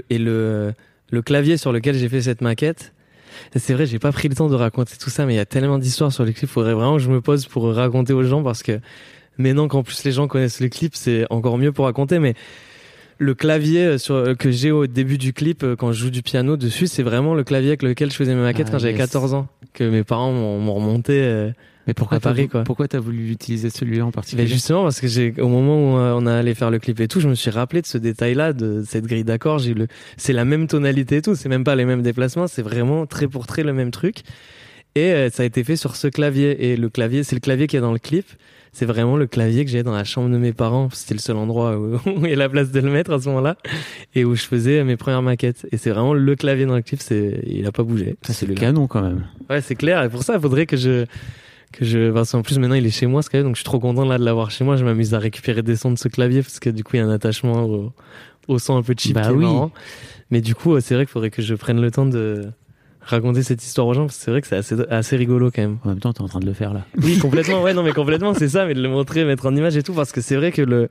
le clavier sur lequel j'ai fait cette maquette. C'est vrai, j'ai pas pris le temps de raconter tout ça, mais il y a tellement d'histoires sur les clips. Faudrait vraiment que je me pose pour raconter aux gens, parce que maintenant qu'en plus les gens connaissent le clip, c'est encore mieux pour raconter. Mais le clavier que j'ai au début du clip, quand je joue du piano dessus, c'est vraiment le clavier avec lequel je faisais mes maquettes quand j'avais 14 ans, que mes parents m'ont remonté. Mais pourquoi à Paris, quoi. Pourquoi t'as voulu utiliser celui-là en particulier? Mais justement parce que au moment où on a allé faire le clip et tout, je me suis rappelé de ce détail-là, de cette grille d'accords. C'est la même tonalité et tout, c'est même pas les mêmes déplacements, c'est vraiment trait pour trait le même truc. Et ça a été fait sur ce clavier. Et le clavier, c'est le clavier qui est dans le clip. C'est vraiment le clavier que j'avais dans la chambre de mes parents. C'était le seul endroit où il y a la place de le mettre à ce moment-là, et où je faisais mes premières maquettes. Et c'est vraiment le clavier dans le clip. Il a pas bougé. C'est le canon quand même. Ouais, c'est clair. Et pour ça, il faudrait parce qu'en plus maintenant il est chez moi ce clavier, donc je suis trop content là de l'avoir chez moi. Je m'amuse à récupérer des sons de ce clavier parce que du coup il y a un attachement au son un peu cheap qui est marrant. Mais du coup c'est vrai qu'il faudrait que je prenne le temps de raconter cette histoire aux gens, parce que c'est vrai que c'est assez rigolo quand même. En même temps t'es en train de le faire là. Oui, complètement. Ouais, non mais complètement, c'est ça, mais de le montrer, mettre en image et tout, parce que c'est vrai que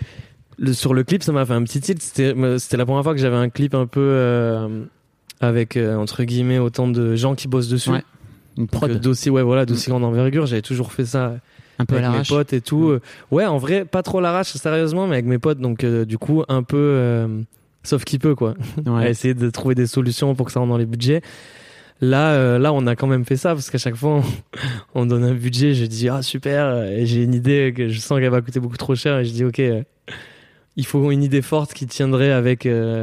sur le clip ça m'a fait un petit tilt. C'était la première fois que j'avais un clip un peu avec entre guillemets autant de gens qui bossent dessus. Ouais. Une prod d'aussi grande envergure. J'avais toujours fait ça un peu avec à mes potes et tout. Ouais, en vrai, pas trop l'arrache sérieusement, mais avec mes potes, donc du coup un peu sauf qui peut, quoi. Ouais. À essayer de trouver des solutions pour que ça rentre dans les budgets. Là on a quand même fait ça, parce qu'à chaque fois on donne un budget, je dis super, et j'ai une idée que je sens qu'elle va coûter beaucoup trop cher, et je dis ok, il faut une idée forte qui tiendrait avec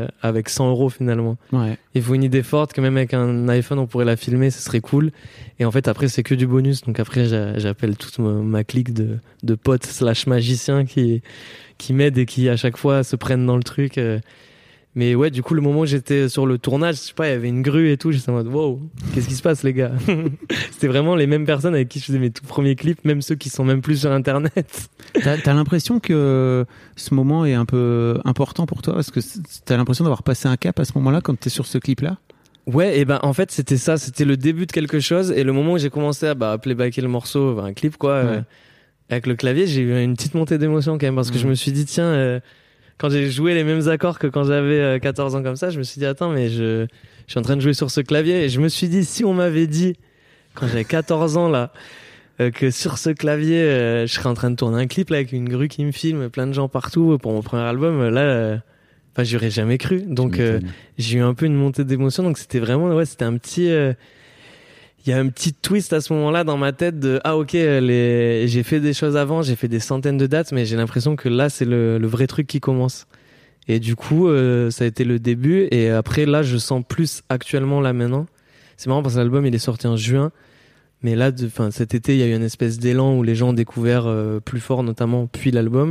100 euros finalement. Ouais. Il faut une idée forte que même avec un iPhone on pourrait la filmer, ce serait cool. Et en fait après c'est que du bonus. Donc après j'appelle toute ma clique de potes / magiciens qui m'aident et qui à chaque fois se prennent dans le truc. Mais ouais, du coup le moment où j'étais sur le tournage, je sais pas, il y avait une grue et tout, j'étais en mode wow, qu'est-ce qui se passe les gars? C'était vraiment les mêmes personnes avec qui je faisais mes tout premiers clips, même ceux qui sont même plus sur internet. T'as l'impression que ce moment est un peu important pour toi, parce que t'as l'impression d'avoir passé un cap à ce moment-là quand t'es sur ce clip-là? Ouais, et ben en fait c'était ça, c'était le début de quelque chose, et le moment où j'ai commencé à playbacker le morceau, un clip quoi, avec le clavier, j'ai eu une petite montée d'émotion quand même, parce que je me suis dit tiens, quand j'ai joué les mêmes accords que quand j'avais 14 ans comme ça, je me suis dit attends, mais je suis en train de jouer sur ce clavier, et je me suis dit si on m'avait dit quand j'avais 14 ans là que sur ce clavier je serais en train de tourner un clip là avec une grue qui me filme, plein de gens partout pour mon premier album, là j'aurais jamais cru. Donc j'ai eu un peu une montée d'émotion, donc c'était vraiment c'était un petit il y a un petit twist à ce moment-là dans ma tête de ok, j'ai fait des choses avant, j'ai fait des centaines de dates, mais j'ai l'impression que là c'est le vrai truc qui commence. Et du coup ça a été le début, et après là je sens plus actuellement là maintenant. C'est marrant parce que l'album il est sorti en juin, mais là cet été il y a eu une espèce d'élan où les gens ont découvert Plus fort notamment, puis l'album.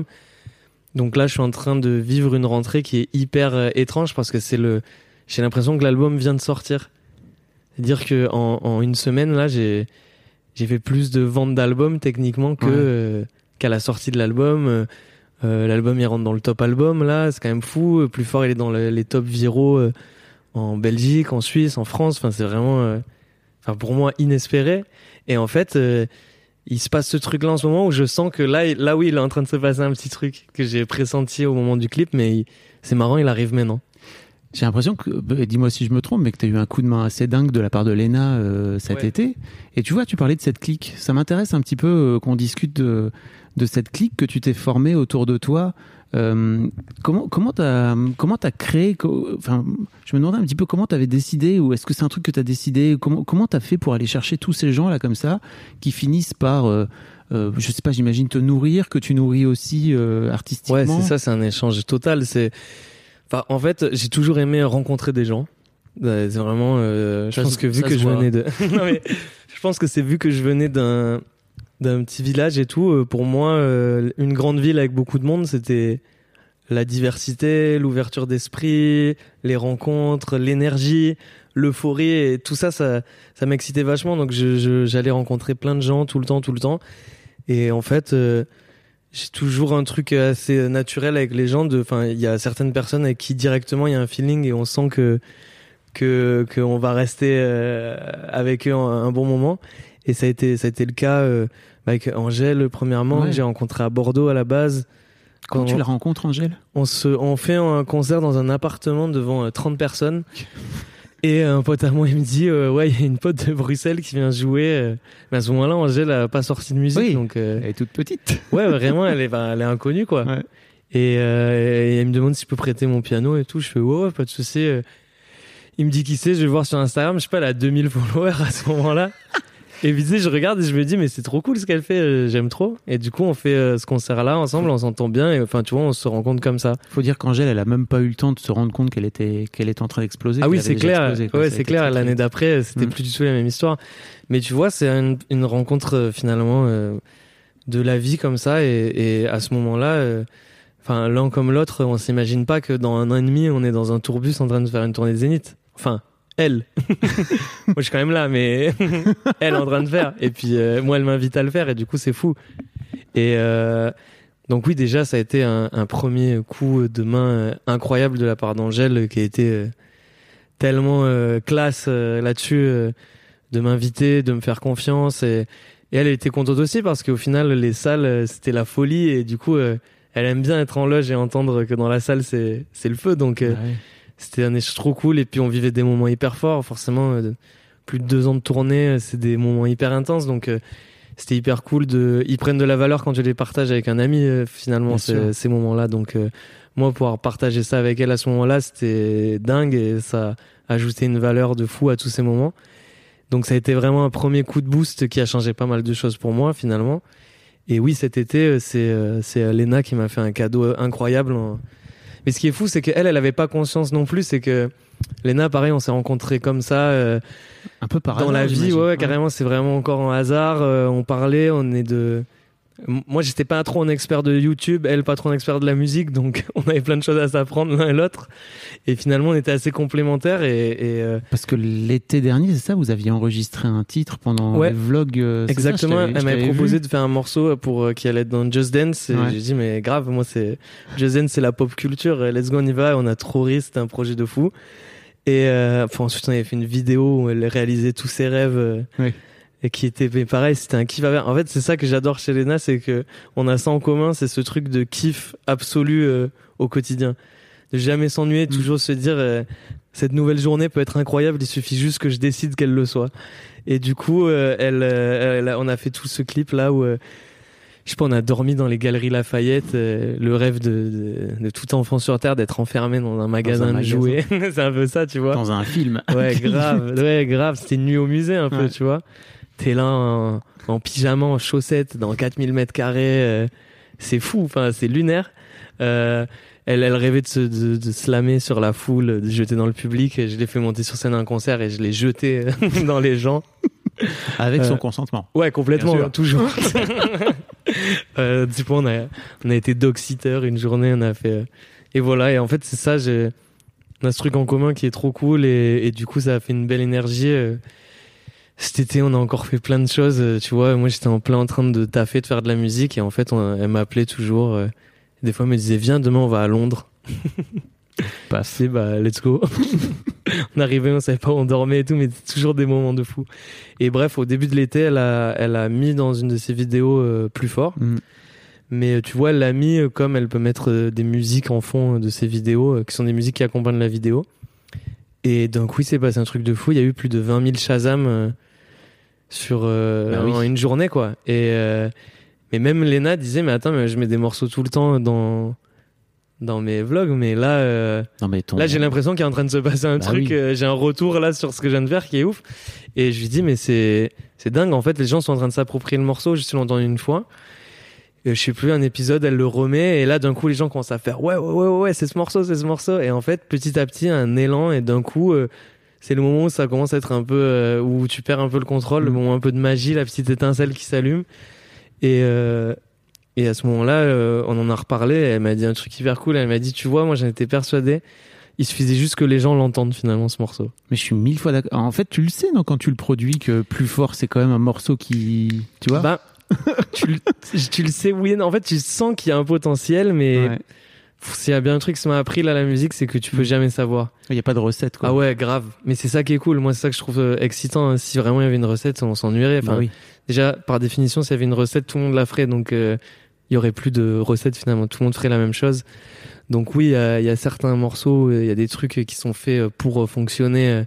Donc là je suis en train de vivre une rentrée qui est hyper étrange, parce que j'ai l'impression que l'album vient de sortir. C'est-à-dire que en une semaine là j'ai fait plus de ventes d'albums techniquement qu'à la sortie de l'album. L'album il rentre dans le top album là, c'est quand même fou. Plus fort il est dans les top viraux en Belgique, en Suisse, en France. Enfin c'est vraiment pour moi inespéré. Et en fait il se passe ce truc là en ce moment où je sens que là oui il est en train de se passer un petit truc que j'ai pressenti au moment du clip, mais c'est marrant, il arrive maintenant. J'ai l'impression que, dis-moi si je me trompe, mais que tu as eu un coup de main assez dingue de la part de Léna cet été. Et tu vois, tu parlais de cette clique. Ça m'intéresse un petit peu qu'on discute de cette clique que tu t'es formée autour de toi. Comment t'as créé, enfin, je me demandais un petit peu comment t'avais décidé, ou est-ce que c'est un truc que t'as décidé, comment t'as fait pour aller chercher tous ces gens là comme ça qui finissent par je sais pas, j'imagine te nourrir, que tu nourris aussi artistiquement. Ouais, c'est ça, c'est un échange total. Enfin, en fait, j'ai toujours aimé rencontrer des gens. C'est vraiment, je pense que vu que je venais de, non mais, je pense que c'est vu que je venais d'un petit village et tout. Pour moi, une grande ville avec beaucoup de monde, c'était la diversité, l'ouverture d'esprit, les rencontres, l'énergie, l'euphorie et tout ça, ça m'excitait vachement. Donc j'allais rencontrer plein de gens tout le temps. Et en fait, j'ai toujours un truc assez naturel avec les gens. Enfin, il y a certaines personnes avec qui directement il y a un feeling et on sent que on va rester avec eux un bon moment. Et ça a été le cas avec Angèle premièrement, que j'ai rencontré à Bordeaux à la base. Comment tu la rencontres, Angèle ? On fait un concert dans un appartement devant 30 personnes. Et un pote à moi, il me dit ouais, il y a une pote de Bruxelles qui vient jouer. Mais à ce moment-là, Angèle a pas sorti de musique, donc elle est toute petite. Ouais, vraiment, elle est inconnue, quoi. Ouais. Et elle me demande si je peux prêter mon piano et tout. Je fais ouais, pas de souci. Il me dit qui c'est, je vais voir sur Instagram. Je sais pas, elle a 2000 followers à ce moment-là. Et puis, tu sais, je regarde et je me dis, mais c'est trop cool ce qu'elle fait, j'aime trop. Et du coup, on fait ce concert-là ensemble, on s'entend bien. Et enfin, tu vois, on se rencontre comme ça. Faut dire qu'Angèle, elle a même pas eu le temps de se rendre compte qu'elle était en train d'exploser. Ah oui, c'est clair. Explosé, ouais, c'est clair. L'année d'après, c'était plus du tout la même histoire. Mais tu vois, c'est une rencontre, finalement, de la vie comme ça. Et à ce moment-là, enfin, l'un comme l'autre, on s'imagine pas que dans 1 an et demi, on est dans un tourbus en train de faire une tournée de Zénith. Enfin, elle. Moi, je suis quand même là, mais elle en train de faire. Et puis, moi, elle m'invite à le faire. Et du coup, c'est fou. Et donc, oui, déjà, ça a été un premier coup de main incroyable de la part d'Angèle, qui a été tellement classe là-dessus, de m'inviter, de me faire confiance. Et elle était contente aussi parce qu'au final, les salles, c'était la folie. Et du coup, elle aime bien être en loge et entendre que dans la salle, c'est le feu. Donc, c'était un échange trop cool. Et puis, on vivait des moments hyper forts. Forcément, plus de 2 ans de tournée, c'est des moments hyper intenses. Donc, c'était hyper cool. Ils prennent de la valeur quand je les partage avec un ami, finalement, ces moments-là. Donc, moi, pouvoir partager ça avec elle à ce moment-là, c'était dingue. Et ça ajoutait une valeur de fou à tous ces moments. Donc, ça a été vraiment un premier coup de boost qui a changé pas mal de choses pour moi, finalement. Et oui, cet été, c'est Léna qui m'a fait un cadeau incroyable. Mais ce qui est fou, c'est qu'elle avait pas conscience non plus. C'est que Léna, pareil, on s'est rencontrés comme ça. Un peu par dans hasard, la vie, ouais, carrément, c'est vraiment encore un hasard. On parlait, moi, j'étais pas trop un expert de YouTube, elle pas trop un expert de la musique, donc on avait plein de choses à s'apprendre l'un et l'autre. Et finalement, on était assez complémentaires. Parce que l'été dernier, c'est ça, vous aviez enregistré un titre pendant les vlogs. Exactement, elle m'avait proposé de faire un morceau pour qui allait être dans Just Dance. Et j'ai dit, mais grave, moi, Just Dance, c'est la pop culture. Let's go, on y va. On a trop ri, c'était un projet de fou. Et ensuite, on avait fait une vidéo où elle réalisait tous ses rêves. Et qui était pareil, c'était un kiff. En fait, c'est ça que j'adore chez Léna, c'est que on a ça en commun, c'est ce truc de kiff absolu au quotidien, de jamais s'ennuyer, toujours se dire cette nouvelle journée peut être incroyable, il suffit juste que je décide qu'elle le soit. Et du coup, on a fait tout ce clip là où je sais pas, on a dormi dans les galeries Lafayette, le rêve de tout enfant sur terre d'être enfermé dans un magasin de jouets. C'est un peu ça, tu vois. Dans un film. Ouais, grave. C'était une nuit au musée un peu, tu vois. T'es là en pyjama, en chaussettes, dans 4000 mètres carrés. C'est fou, enfin, c'est lunaire. Elle rêvait de se slammer sur la foule, de se jeter dans le public. Je l'ai fait monter sur scène à un concert et je l'ai jeté dans les gens. Avec son consentement. Ouais, complètement, toujours. Du coup, on a été dog-sitter une journée, on a fait... Et voilà, et en fait, c'est ça, on a ce truc en commun qui est trop cool et du coup, ça a fait une belle énergie. Cet été, on a encore fait plein de choses, tu vois. Moi, j'étais en plein en train de taffer, de faire de la musique et en fait, elle m'appelait toujours. Des fois, elle me disait, viens, demain, on va à Londres. Passé, let's go. On arrivait, on savait pas où on dormait et tout, mais c'était toujours des moments de fou. Et bref, au début de l'été, elle a mis dans une de ses vidéos plus fort. Mais tu vois, elle l'a mis comme elle peut mettre des musiques en fond de ses vidéos, qui sont des musiques qui accompagnent la vidéo. Et donc oui, c'est passé un truc de fou. Il y a eu plus de 20 000 Shazam en une journée, quoi. Et mais même Léna disait, mais attends, mais je mets des morceaux tout le temps dans mes vlogs, mais là, là j'ai l'impression qu'il est en train de se passer un truc. Oui. J'ai un retour là sur ce que je viens de faire qui est ouf. Et je lui dis, mais c'est dingue. En fait, les gens sont en train de s'approprier le morceau. Je suis entendu une fois. Je sais plus, un épisode, elle le remet. Et là, d'un coup, les gens commencent à faire, ouais, c'est ce morceau. Et en fait, petit à petit, un élan. Et d'un coup, c'est le moment où ça commence à être un peu, où tu perds un peu le contrôle, le moment un peu de magie, la petite étincelle qui s'allume. Et à ce moment-là, on en a reparlé. Elle m'a dit un truc hyper cool. Elle m'a dit, tu vois, moi, j'en étais persuadé. Il suffisait juste que les gens l'entendent finalement, ce morceau. Mais je suis 1000 fois d'accord. En fait, tu le sais, non, quand tu le produis, que Plus Fort, c'est quand même un morceau qui, tu vois. Bah, tu le sais, oui. En fait, tu sens qu'il y a un potentiel, mais s'il y a bien un truc qui m'a appris là, la musique, c'est que tu peux jamais savoir. Il y a pas de recette, quoi. Ah ouais, grave. Mais c'est ça qui est cool. Moi, c'est ça que je trouve excitant. Si vraiment il y avait une recette, on s'ennuierait. Enfin, oui. Déjà, par définition, s'il y avait une recette, tout le monde la ferait. Donc, il y aurait plus de recettes finalement. Tout le monde ferait la même chose. Donc oui, il y a certains morceaux, il y a des trucs qui sont faits pour fonctionner.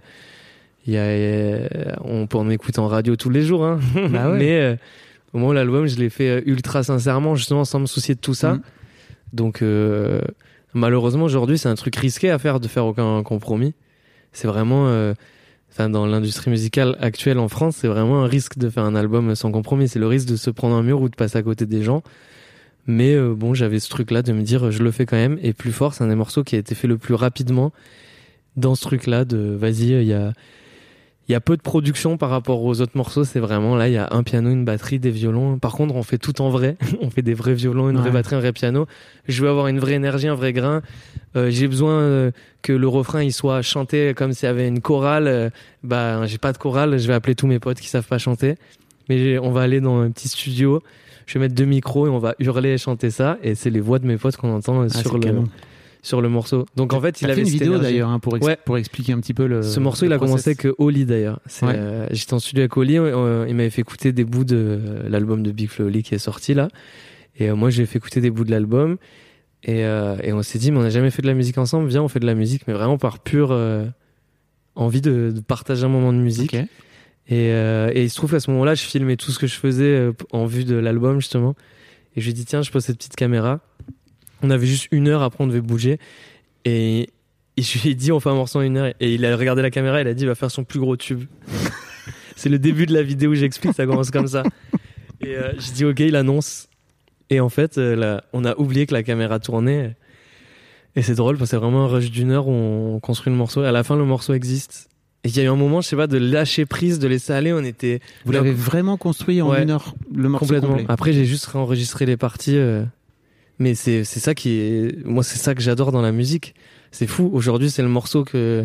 On peut en écouter en radio tous les jours, hein. Bah ouais. Mais au moment où l'album, je l'ai fait ultra sincèrement, justement sans me soucier de tout ça. Donc malheureusement aujourd'hui, c'est un truc risqué à faire, de faire aucun compromis. C'est vraiment, dans l'industrie musicale actuelle en France, c'est vraiment un risque de faire un album sans compromis. C'est le risque de se prendre un mur ou de passer à côté des gens. Mais bon, j'avais ce truc-là de me dire, je le fais quand même. Et Plus Fort, c'est un des morceaux qui a été fait le plus rapidement dans ce truc-là de, vas-y, il y a peu de production par rapport aux autres morceaux. C'est vraiment, là, il y a un piano, une batterie, des violons. Par contre, on fait tout en vrai. On fait des vrais violons, une vraie batterie, un vrai piano. Je veux avoir une vraie énergie, un vrai grain. J'ai besoin que le refrain, il soit chanté comme s'il y avait une chorale. J'ai pas de chorale. Je vais appeler tous mes potes qui savent pas chanter. Mais on va aller dans un petit studio. Je vais mettre 2 micros et on va hurler et chanter ça. Et c'est les voix de mes potes qu'on entend sur le morceau. Donc en fait, il avait fait une vidéo énergie. d'ailleurs, hein, pour expliquer un petit peu le. Ce morceau, il a commencé avec Oli d'ailleurs. J'étais en studio avec Oli, il m'avait fait écouter des bouts de l'album de Big Flo et Oli qui est sorti là. Et moi, j'ai fait écouter des bouts de l'album. Et on s'est dit, mais on n'a jamais fait de la musique ensemble. Viens, on fait de la musique, mais vraiment par pure envie de partager un moment de musique. Okay. Et il se trouve qu'à ce moment-là, je filmais tout ce que je faisais en vue de l'album justement. Et je lui ai dit, tiens, je pose cette petite caméra. On avait juste 1 heure, après on devait bouger. Et je lui ai dit, on fait un morceau en 1 heure. Et il a regardé la caméra, il a dit, il va faire son plus gros tube. C'est le début de la vidéo où j'explique, ça commence comme ça. Et je dis, ok, il annonce. Et en fait, là, on a oublié que la caméra tournait. Et c'est drôle parce que c'est vraiment un rush d'1 heure où on construit le morceau. Et à la fin, le morceau existe. Et il y a eu un moment, je sais pas, de lâcher prise, de laisser aller. On était. Vous l'avez vraiment construit en 1 heure, le morceau complètement. Complet. Après, j'ai juste réenregistré les parties. Mais c'est ça qui est. Moi, c'est ça que j'adore dans la musique. C'est fou. Aujourd'hui, c'est le morceau que.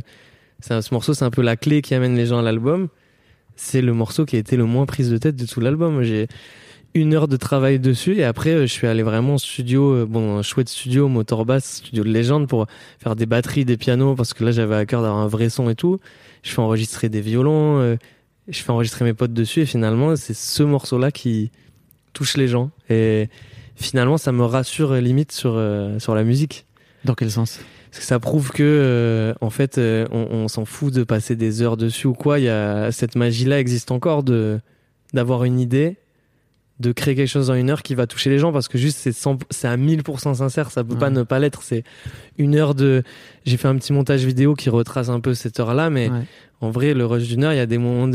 Ce morceau, c'est un peu la clé qui amène les gens à l'album. C'est le morceau qui a été le moins prise de tête de tout l'album. J'ai 1 heure de travail dessus et après, je suis allé vraiment en studio, un chouette studio, Motorbass, studio de légende pour faire des batteries, des pianos, parce que là, j'avais à cœur d'avoir un vrai son et tout. Je fais enregistrer des violons, je fais enregistrer mes potes dessus et finalement, c'est ce morceau-là qui touche les gens. Et finalement, ça me rassure limite sur la musique. Dans quel sens ? Parce que ça prouve que, en fait, on s'en fout de passer des heures dessus ou quoi. Cette magie-là existe encore d'avoir une idée, de créer quelque chose en 1 heure qui va toucher les gens, parce que juste c'est à 1000% sincère, ça peut pas ne pas l'être. C'est 1 heure j'ai fait un petit montage vidéo qui retrace un peu cette heure-là, mais en vrai, le rush d'1 heure, il y a des moments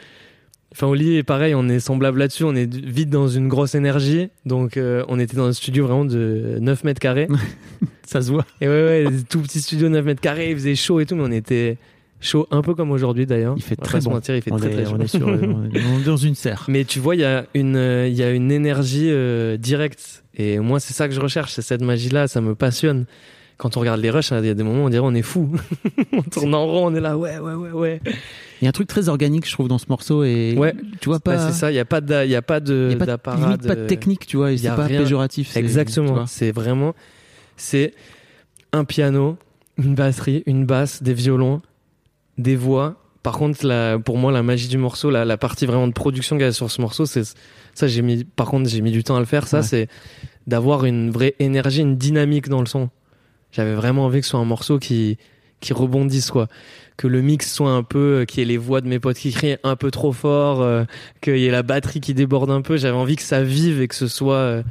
enfin, Oli est pareil, on est semblable là-dessus, on est vite dans une grosse énergie, donc on était dans un studio vraiment de 9 mètres carrés. Ça se voit. Et ouais, tout petit studio 9 mètres carrés, il faisait chaud et tout, mais on était chaud, un peu comme aujourd'hui d'ailleurs. Il fait très bon. Mentir, il fait très chaud. On est dans une serre. Mais tu vois, il y a une énergie directe. Et moi, c'est ça que je recherche, c'est cette magie-là, ça me passionne. Quand on regarde les rushs, il y a des moments où on dirait on est fou. On tourne en rond, on est là, ouais. Il y a un truc très organique, je trouve, dans ce morceau. Et tu vois pas. C'est ça, il y a pas d'apparat. Limite pas de technique, tu vois, et c'est pas péjoratif. Exactement. C'est vraiment, c'est un piano, une batterie, une basse, des violons, des voix. Par contre, pour moi, la magie du morceau, la partie vraiment de production qu'il y a sur ce morceau, c'est ça. J'ai mis du temps à le faire. Ça, c'est d'avoir une vraie énergie, une dynamique dans le son. J'avais vraiment envie que ce soit un morceau qui rebondisse, quoi. Que le mix soit un peu, qu'il y ait les voix de mes potes qui crient un peu trop fort, qu'il y ait la batterie qui déborde un peu. J'avais envie que ça vive et que ce soit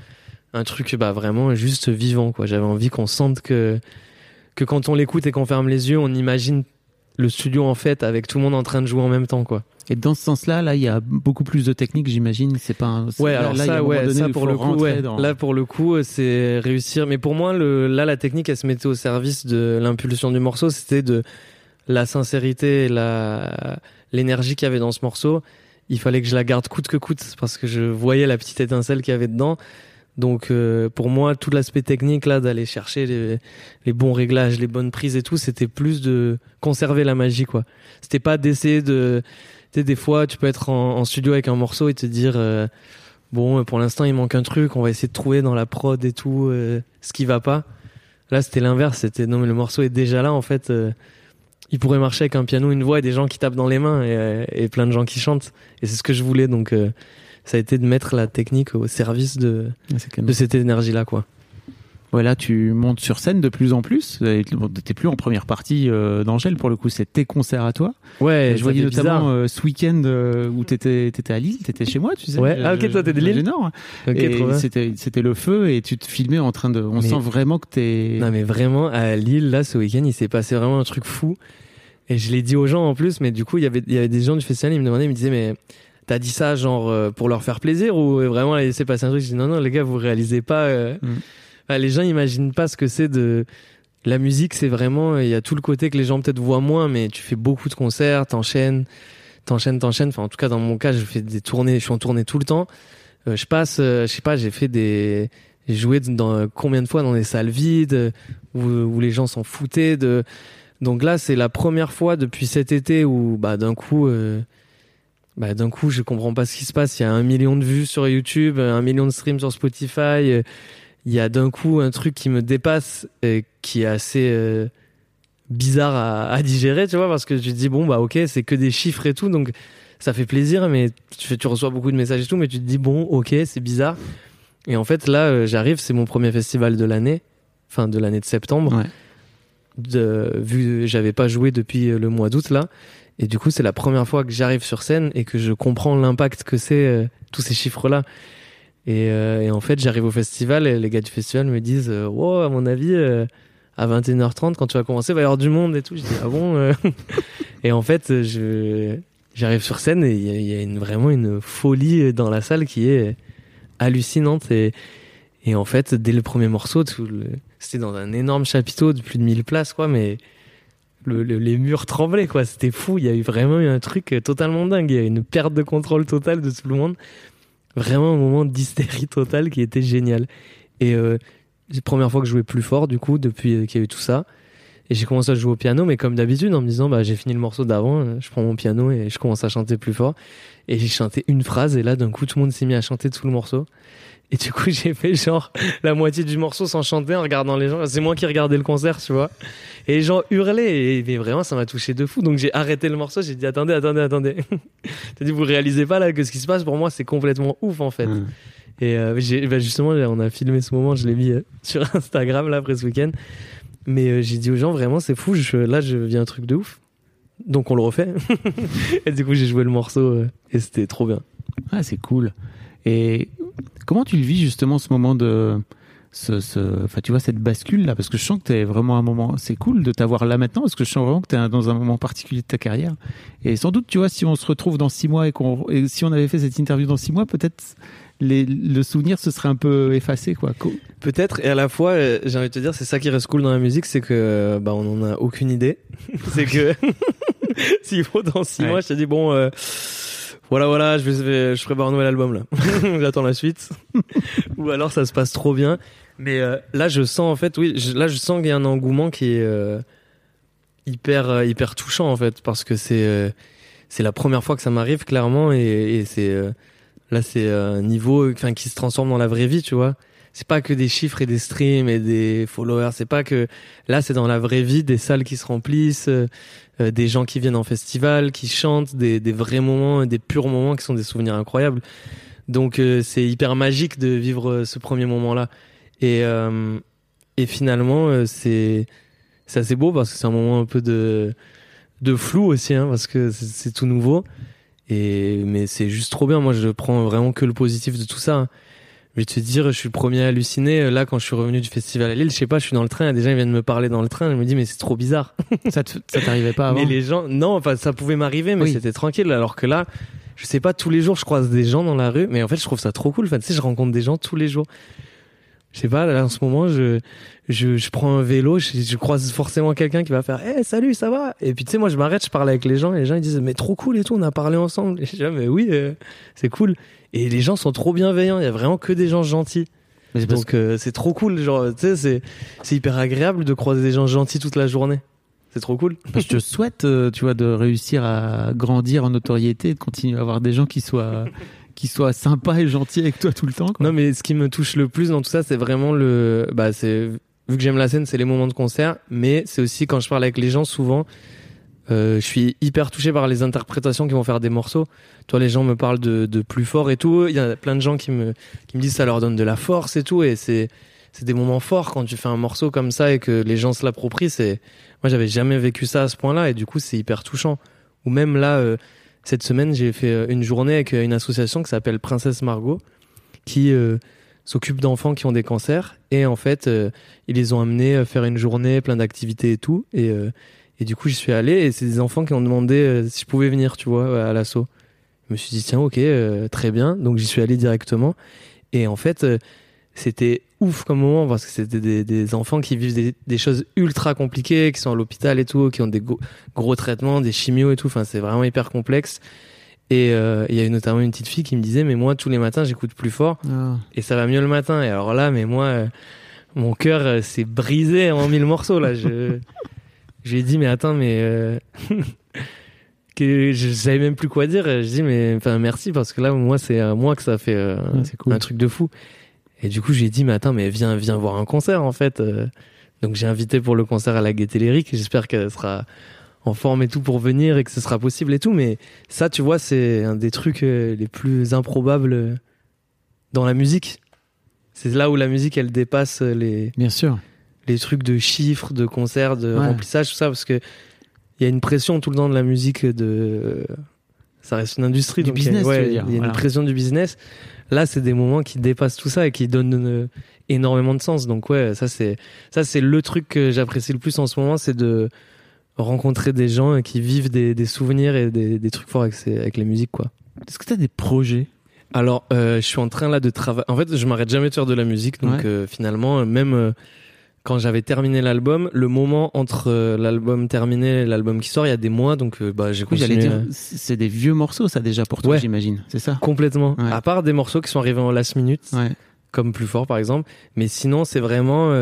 un truc vraiment juste vivant, quoi. J'avais envie qu'on sente que quand on l'écoute et qu'on ferme les yeux, on imagine le studio en fait avec tout le monde en train de jouer en même temps, quoi. Et dans ce sens-là, là, il y a beaucoup plus de technique, j'imagine. C'est pas. Ouais, alors là, ça, donné, ça pour le coup, là pour le coup, c'est réussir. Mais pour moi, la technique, elle se mettait au service de l'impulsion du morceau. C'était de la sincérité, l'énergie qu'il y avait dans ce morceau. Il fallait que je la garde coûte que coûte parce que je voyais la petite étincelle qu'il y avait dedans. Donc pour moi, tout l'aspect technique là, d'aller chercher les bons réglages, les bonnes prises et tout, c'était plus de conserver la magie, quoi. C'était pas d'essayer de... Tu sais, des fois, tu peux être en studio avec un morceau et te dire bon, pour l'instant, il manque un truc, on va essayer de trouver dans la prod et tout ce qui va pas. Là, c'était l'inverse, c'était non mais le morceau est déjà là en fait. Il pourrait marcher avec un piano, une voix et des gens qui tapent dans les mains et plein de gens qui chantent. Et c'est ce que je voulais, donc ça a été de mettre la technique au service de cette énergie-là, quoi. Ouais, là, tu montes sur scène de plus en plus. T'es plus en première partie d'Angèle, pour le coup, c'est tes concerts à toi. Ouais, je voyais notamment ce week-end où t'étais à Lille, t'étais chez moi, tu sais. Ouais, ok, toi t'es de Lille. Nord. Okay, et c'était le feu et tu te filmais en train de. On sent vraiment que t'es. Non, mais vraiment, à Lille, là, ce week-end, il s'est passé vraiment un truc fou. Et je l'ai dit aux gens en plus, mais du coup, il y avait des gens du festival, ils me demandaient, ils me disaient, mais t'as dit ça genre pour leur faire plaisir ou vraiment laisser passer un truc? Je dis non, les gars, vous réalisez pas. Les gens imaginent pas ce que c'est de la musique. C'est vraiment, il y a tout le côté que les gens peut-être voient moins, mais tu fais beaucoup de concerts, t'enchaînes. Enfin, en tout cas, dans mon cas, je fais des tournées, je suis en tournée tout le temps. Je passe, je sais pas, j'ai joué dans combien de fois dans des salles vides où les gens s'en foutaient de. Donc là, c'est la première fois depuis cet été où d'un coup, je comprends pas ce qui se passe. Il y a 1 million de vues sur YouTube, 1 million de streams sur Spotify. Il y a d'un coup un truc qui me dépasse et qui est assez bizarre à digérer, tu vois, parce que tu te dis bon ok, c'est que des chiffres et tout, donc ça fait plaisir, mais tu reçois beaucoup de messages et tout, mais tu te dis bon ok, c'est bizarre. Et en fait là, j'arrive, c'est mon premier festival de l'année, de septembre. Ouais. Vu j'avais pas joué depuis le mois d'août là, et du coup c'est la première fois que j'arrive sur scène et que je comprends l'impact que c'est tous ces chiffres là. Et en fait, j'arrive au festival et les gars du festival me disent wow, à mon avis, à 21h30, quand tu vas commencer, il va y avoir du monde et tout. Je dis ah bon Et en fait, j'arrive sur scène et il y a vraiment une folie dans la salle qui est hallucinante. Et en fait, dès le premier morceau, c'était dans un énorme chapiteau de plus de 1000 places, quoi, mais les murs tremblaient, quoi. C'était fou. Il y a vraiment eu un truc totalement dingue. Il y a eu une perte de contrôle totale de tout le monde. Vraiment un moment d'hystérie totale qui était génial. Et c'est la première fois que je jouais plus fort, du coup, depuis qu'il y a eu tout ça. Et j'ai commencé à jouer au piano, mais comme d'habitude, en me disant, j'ai fini le morceau d'avant, je prends mon piano et je commence à chanter plus fort. Et j'ai chanté une phrase, et là, d'un coup, tout le monde s'est mis à chanter tout le morceau. Et du coup, j'ai fait genre la moitié du morceau sans chanter, en regardant les gens. C'est moi qui regardais le concert, tu vois. Et les gens hurlaient, mais vraiment, ça m'a touché de fou. Donc j'ai arrêté le morceau, j'ai dit attendez. T'as dit, vous réalisez pas là que ce qui se passe pour moi, c'est complètement ouf en fait. Et justement, on a filmé ce moment, je l'ai mis sur Instagram là après ce week-end. Mais j'ai dit aux gens, vraiment, c'est fou, là, je vis un truc de ouf. Donc on le refait. Et du coup, j'ai joué le morceau et c'était trop bien. Ah, c'est cool. Et comment tu le vis justement ce moment de tu vois, cette bascule là, parce que je sens que t'es vraiment un moment, c'est cool de t'avoir là maintenant, parce que je sens vraiment que t'es dans un moment particulier de ta carrière. Et sans doute, tu vois, si on se retrouve dans 6 mois et si on avait fait cette interview dans 6 mois, peut-être le souvenir se serait un peu effacé, quoi. Peut-être, et à la fois, j'ai envie de te dire, c'est ça qui reste cool dans la musique, c'est que on en a aucune idée. C'est que s'il faut dans 6 mois, je te dis bon. Voilà, je prépare un nouvel album là. J'attends la suite. Ou alors ça se passe trop bien. Mais là, je sens en fait, je sens qu'il y a un engouement qui est hyper touchant en fait, parce que c'est la première fois que ça m'arrive clairement, et c'est là c'est un niveau qui se transforme dans la vraie vie, tu vois. C'est pas que des chiffres et des streams et des followers, c'est pas que là, c'est dans la vraie vie, des salles qui se remplissent, des gens qui viennent en festival, qui chantent, des vrais moments, des purs moments qui sont des souvenirs incroyables. Donc c'est hyper magique de vivre ce premier moment-là. Et finalement c'est assez beau parce que c'est un moment un peu de flou aussi, hein, parce que c'est tout nouveau. Mais c'est juste trop bien. Moi, je prends vraiment que le positif de tout ça, hein. vais te dire, je suis le premier à halluciner. Là, quand je suis revenu du festival à Lille, je sais pas, je suis dans le train, et des gens ils viennent me parler dans le train, je me dis mais c'est trop bizarre. Ça t'arrivait pas avant? Mais les gens, non, enfin ça pouvait m'arriver, mais c'était tranquille. Alors que là, je sais pas, tous les jours je croise des gens dans la rue, mais en fait je trouve ça trop cool. Enfin, tu sais, je rencontre des gens tous les jours. Je sais pas, là en ce moment, je prends un vélo, je croise forcément quelqu'un qui va faire hey, salut, ça va? Et puis tu sais, moi je m'arrête, je parle avec les gens, et les gens ils disent mais trop cool et tout, on a parlé ensemble. Et je dis mais oui, c'est cool. Et les gens sont trop bienveillants, il y a vraiment que des gens gentils. Donc c'est trop cool, genre tu sais, c'est hyper agréable de croiser des gens gentils toute la journée. C'est trop cool. Je te souhaite, tu vois, de réussir à grandir en notoriété et de continuer à avoir des gens qui soient sympas et gentils avec toi tout le temps, quoi. Non, mais ce qui me touche le plus dans tout ça, c'est vraiment c'est, vu que j'aime la scène, c'est les moments de concert, mais c'est aussi quand je parle avec les gens, souvent, je suis hyper touché par les interprétations qui vont faire des morceaux. Toi, les gens me parlent de plus fort et tout. Il y a plein de gens qui me disent que ça leur donne de la force et tout, et c'est des moments forts quand tu fais un morceau comme ça et que les gens se l'approprient. Moi, j'avais jamais vécu ça à ce point-là, et du coup, c'est hyper touchant. Ou même là, cette semaine, j'ai fait une journée avec une association qui s'appelle Princesse Margot, qui s'occupe d'enfants qui ont des cancers. Et en fait, ils les ont amenés faire une journée, plein d'activités et tout. Et du coup, j'y suis allé, et c'est des enfants qui ont demandé si je pouvais venir, tu vois, à l'asso. Je me suis dit, tiens, ok, très bien. Donc, j'y suis allé directement. Et en fait, c'était ouf comme moment, parce que c'était des enfants qui vivent des choses ultra compliquées, qui sont à l'hôpital et tout, qui ont des gros traitements, des chimios et tout. Enfin, c'est vraiment hyper complexe. Et il y a notamment une petite fille qui me disait, mais moi, tous les matins, j'écoute plus fort, et ça va mieux le matin. Et alors là, mais moi, mon cœur s'est brisé en 1000 morceaux, là. Je lui ai dit, mais attends, mais que je savais même plus quoi dire. Je dis, mais enfin, merci, parce que là, moi, c'est moi que ça fait c'est cool. un truc de fou. Et du coup, j'ai dit, mais attends, mais viens voir un concert, en fait. Donc, j'ai invité pour le concert à la Gaîté Lyrique. J'espère qu'elle sera en forme et tout pour venir, et que ce sera possible et tout. Mais ça, tu vois, c'est un des trucs les plus improbables dans la musique. C'est là où la musique, elle dépasse Bien sûr, les trucs de chiffres, de concerts, de remplissage, tout ça, parce que il y a une pression tout le temps de la musique, ça reste une industrie. Du donc business, tu veux dire. Il y a une pression du business. Là, c'est des moments qui dépassent tout ça et qui donnent énormément de sens. Donc ouais, ça c'est le truc que j'apprécie le plus en ce moment, c'est de rencontrer des gens qui vivent des souvenirs et des trucs forts avec les musiques, quoi. Est-ce que tu as des projets? Alors, je suis en train là de travailler. En fait, je m'arrête jamais de faire de la musique, donc finalement, même quand j'avais terminé l'album, le moment entre l'album terminé et l'album qui sort, il y a des mois, donc j'ai continué. J'allais dire, c'est des vieux morceaux, ça, déjà, pour toi, j'imagine, c'est ça? Complètement. Ouais. À part des morceaux qui sont arrivés en last minute, comme Plus Fort par exemple, mais sinon c'est vraiment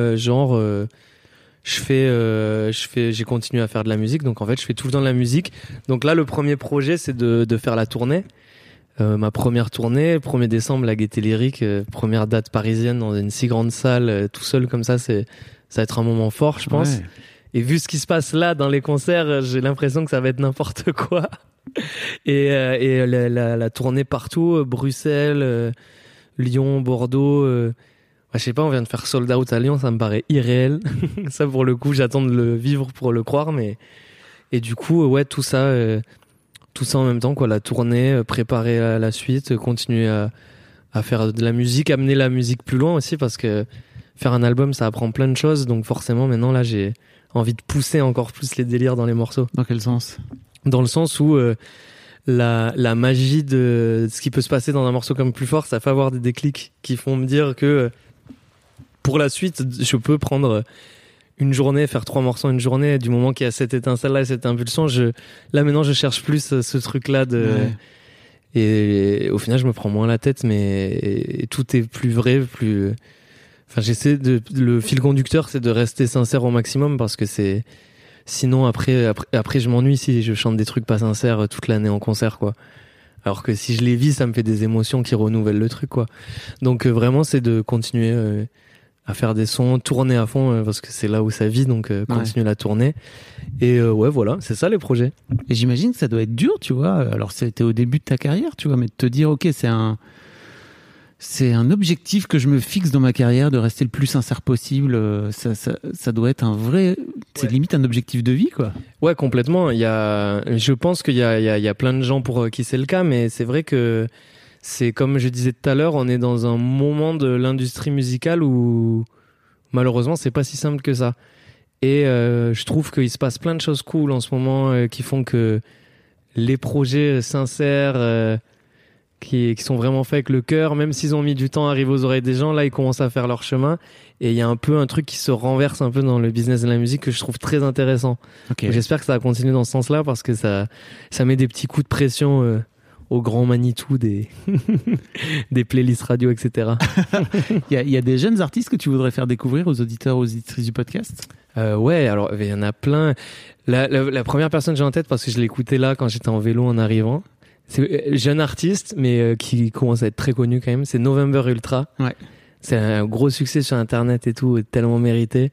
j'ai continué à faire de la musique, donc en fait je fais tout le temps de la musique. Donc là, le premier projet, c'est de faire la tournée. Ma première tournée, 1er décembre, la Gaîté Lyrique, première date parisienne dans une si grande salle, tout seul comme ça, ça va être un moment fort, je pense. Ouais. Et vu ce qui se passe là dans les concerts, j'ai l'impression que ça va être n'importe quoi. Et la tournée partout, Bruxelles, Lyon, Bordeaux. Je sais pas, on vient de faire sold out à Lyon, ça me paraît irréel. Ça, pour le coup, j'attends de le vivre pour le croire, mais et du coup, tout ça en même temps, quoi, la tournée, préparer la suite, continuer à faire de la musique, amener la musique plus loin aussi, parce que faire un album, ça apprend plein de choses, donc forcément, maintenant, là, j'ai envie de pousser encore plus les délires dans les morceaux. Dans quel sens? Dans le sens où la magie de ce qui peut se passer dans un morceau comme Plus Fort, ça fait avoir des déclics qui font me dire que pour la suite, je peux prendre une journée, faire 3 morceaux une journée, du moment qu'il y a cette étincelle-là et cette impulsion, là maintenant je cherche plus ce truc-là et au final je me prends moins la tête, mais tout est plus vrai, enfin j'essaie le fil conducteur, c'est de rester sincère au maximum, parce que sinon après je m'ennuie si je chante des trucs pas sincères toute l'année en concert, quoi. Alors que si je les vis, ça me fait des émotions qui renouvellent le truc, quoi. Donc vraiment c'est de continuer à faire des sons, tourner à fond, parce que c'est là où ça vit, donc continuer la tournée. Et voilà, c'est ça les projets. Et j'imagine que ça doit être dur, tu vois. Alors c'était au début de ta carrière, tu vois, mais de te dire, ok, c'est un objectif que je me fixe dans ma carrière, de rester le plus sincère possible. Ça doit être un vrai, c'est limite un objectif de vie, quoi. Ouais, complètement. Je pense qu'il y a plein de gens pour qui c'est le cas, mais c'est vrai que c'est comme je disais tout à l'heure, on est dans un moment de l'industrie musicale où malheureusement c'est pas si simple que ça. Et je trouve qu'il se passe plein de choses cool en ce moment qui font que les projets sincères qui sont vraiment faits avec le cœur, même s'ils ont mis du temps à arriver aux oreilles des gens, là ils commencent à faire leur chemin. Et il y a un peu un truc qui se renverse un peu dans le business de la musique que je trouve très intéressant. Okay. J'espère que ça va continuer dans ce sens-là parce que ça met des petits coups de pression au grand Manitou des playlists radio, etc. Il y a des jeunes artistes que tu voudrais faire découvrir aux auditeurs, aux auditrices du podcast? Ouais, alors il y en a plein. La première personne que j'ai en tête, parce que je l'écoutais là quand j'étais en vélo en arrivant, c'est jeune artiste, mais qui commence à être très connu quand même, c'est November Ultra. Ouais. C'est un gros succès sur Internet et tout, tellement mérité.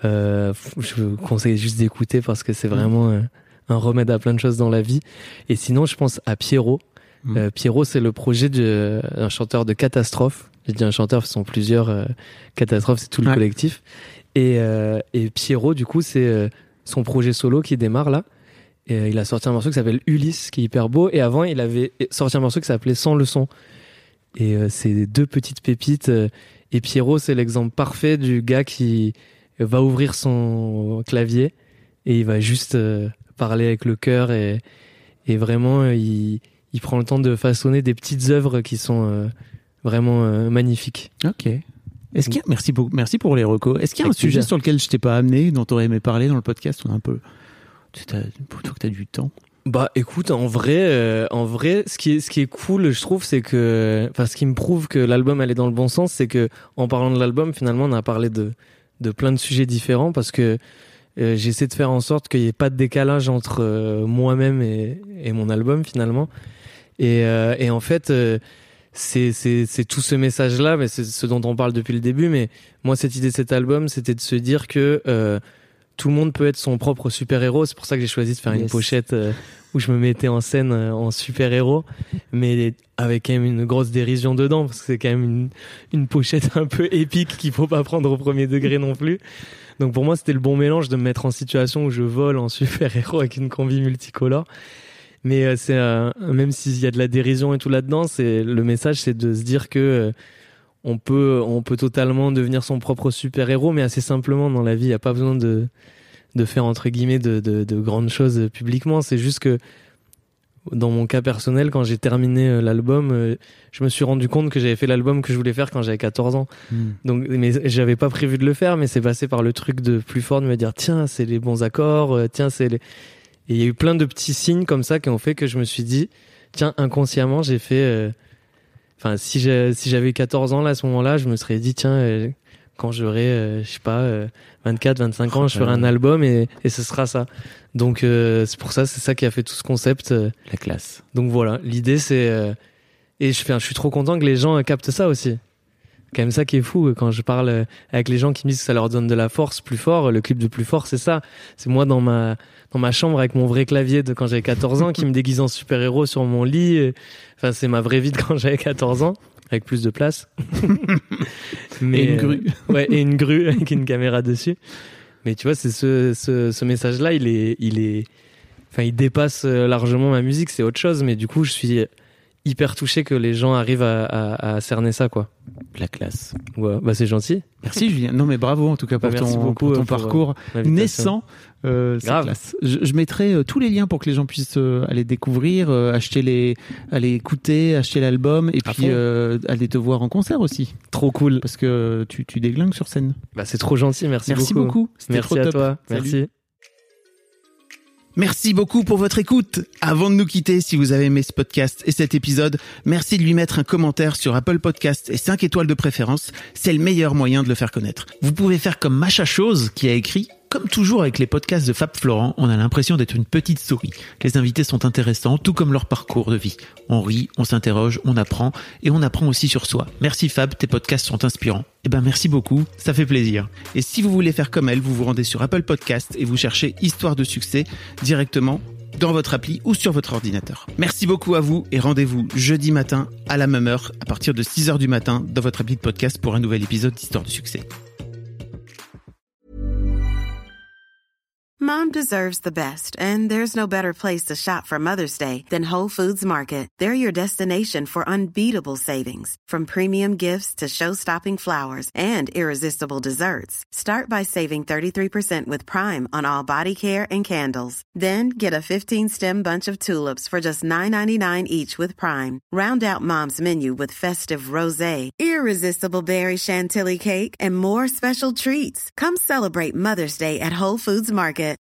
Je vous conseille juste d'écouter parce que c'est vraiment un remède à plein de choses dans la vie. Et sinon, je pense à Pierrot. Pierrot, c'est le projet d'un chanteur de Catastrophe. J'ai dit un chanteur, ce sont plusieurs. Catastrophe, c'est tout le collectif. Et Pierrot, du coup, c'est son projet solo qui démarre là. Et il a sorti un morceau qui s'appelle Ulysse, qui est hyper beau. Et avant, il avait sorti un morceau qui s'appelait Sans leçon. Et c'est deux petites pépites. Et Pierrot, c'est l'exemple parfait du gars qui va ouvrir son clavier et il va juste parler avec le cœur et vraiment, il prend le temps de façonner des petites œuvres qui sont vraiment magnifiques. Ok. Est-ce qu'il y a... Merci pour les recos. Est-ce qu'il y a un sujet sur lequel je t'ai pas amené, dont tu aurais aimé parler dans le podcast? On a un peu... Plutôt que tu as du temps. Bah écoute, en vrai, ce qui est cool, je trouve, c'est que, enfin, ce qui me prouve que l'album allait dans le bon sens, c'est que en parlant de l'album, finalement, on a parlé de plein de sujets différents parce que j'essaie de faire en sorte qu'il n'y ait pas de décalage entre moi-même et mon album finalement. Et en fait, c'est tout ce message-là, mais c'est ce dont on parle depuis le début. Mais moi, cette idée de cet album, c'était de se dire que tout le monde peut être son propre super-héros. C'est pour ça que j'ai choisi de faire une pochette où je me mettais en scène en super-héros, mais avec quand même une grosse dérision dedans, parce que c'est quand même une pochette un peu épique qu'il faut pas prendre au premier degré non plus. Donc pour moi, c'était le bon mélange de me mettre en situation où je vole en super-héros avec une combi multicolore. Mais c'est même s'il y a de la dérision et tout là-dedans, le message, c'est de se dire que on peut totalement devenir son propre super-héros, mais assez simplement dans la vie. Il n'y a pas besoin de faire, entre guillemets, de grandes choses publiquement. C'est juste que, dans mon cas personnel, quand j'ai terminé l'album, je me suis rendu compte que j'avais fait l'album que je voulais faire quand j'avais 14 ans. Donc, mais j'avais pas prévu de le faire, mais c'est passé par le truc de plus fort de me dire, tiens, c'est les bons accords, tiens, c'est les... Et il y a eu plein de petits signes comme ça qui ont fait que je me suis dit, tiens, inconsciemment, j'ai fait... Enfin, si j'avais 14 ans là, à ce moment-là, je me serais dit, tiens, quand j'aurai, je sais pas, 24, 25 ans, je ferai un album et ce sera ça. Donc, c'est pour ça, c'est ça qui a fait tout ce concept. La classe. Donc voilà, l'idée c'est... et je suis trop content que les gens captent ça aussi. Quand même ça qui est fou, quand je parle avec les gens qui me disent que ça leur donne de la force plus fort, le clip de Plus fort, c'est ça. C'est moi dans ma chambre avec mon vrai clavier de quand j'avais 14 ans qui me déguise en super-héros sur mon lit. Enfin, c'est ma vraie vie de quand j'avais 14 ans, avec plus de place. Mais, et une grue. Ouais, et une grue avec une caméra dessus. Mais tu vois, c'est ce message-là, il dépasse largement ma musique, c'est autre chose. Mais du coup, je suis hyper touché que les gens arrivent à cerner ça, quoi. La classe. Ouais, bah c'est gentil. Merci Julien. Non mais bravo en tout cas pour ton parcours naissant. C'est classe. Je mettrai tous les liens pour que les gens puissent aller découvrir, aller écouter, acheter l'album et puis aller te voir en concert aussi. Trop cool. Parce que tu déglingues sur scène. Bah c'est trop gentil, merci beaucoup. C'était merci trop top. À toi. Salut. Merci. Merci beaucoup pour votre écoute. Avant de nous quitter, si vous avez aimé ce podcast et cet épisode, merci de lui mettre un commentaire sur Apple Podcast et 5 étoiles de préférence. C'est le meilleur moyen de le faire connaître. Vous pouvez faire comme Macha Chose qui a écrit: comme toujours avec les podcasts de Fab Florent, on a l'impression d'être une petite souris. Les invités sont intéressants, tout comme leur parcours de vie. On rit, on s'interroge, on apprend et on apprend aussi sur soi. Merci Fab, tes podcasts sont inspirants. Eh ben merci beaucoup, ça fait plaisir. Et si vous voulez faire comme elle, vous vous rendez sur Apple Podcast et vous cherchez Histoire de succès directement dans votre appli ou sur votre ordinateur. Merci beaucoup à vous et rendez-vous jeudi matin à la même heure à partir de 6h du matin dans votre appli de podcast pour un nouvel épisode d'Histoire de succès. Mom deserves the best, and there's no better place to shop for Mother's Day than Whole Foods Market. They're your destination for unbeatable savings, from premium gifts to show-stopping flowers and irresistible desserts. Start by saving 33% with Prime on all body care and candles. Then get a 15-stem bunch of tulips for just $9.99 each with Prime. Round out Mom's menu with festive rosé, irresistible berry chantilly cake, and more special treats. Come celebrate Mother's Day at Whole Foods Market.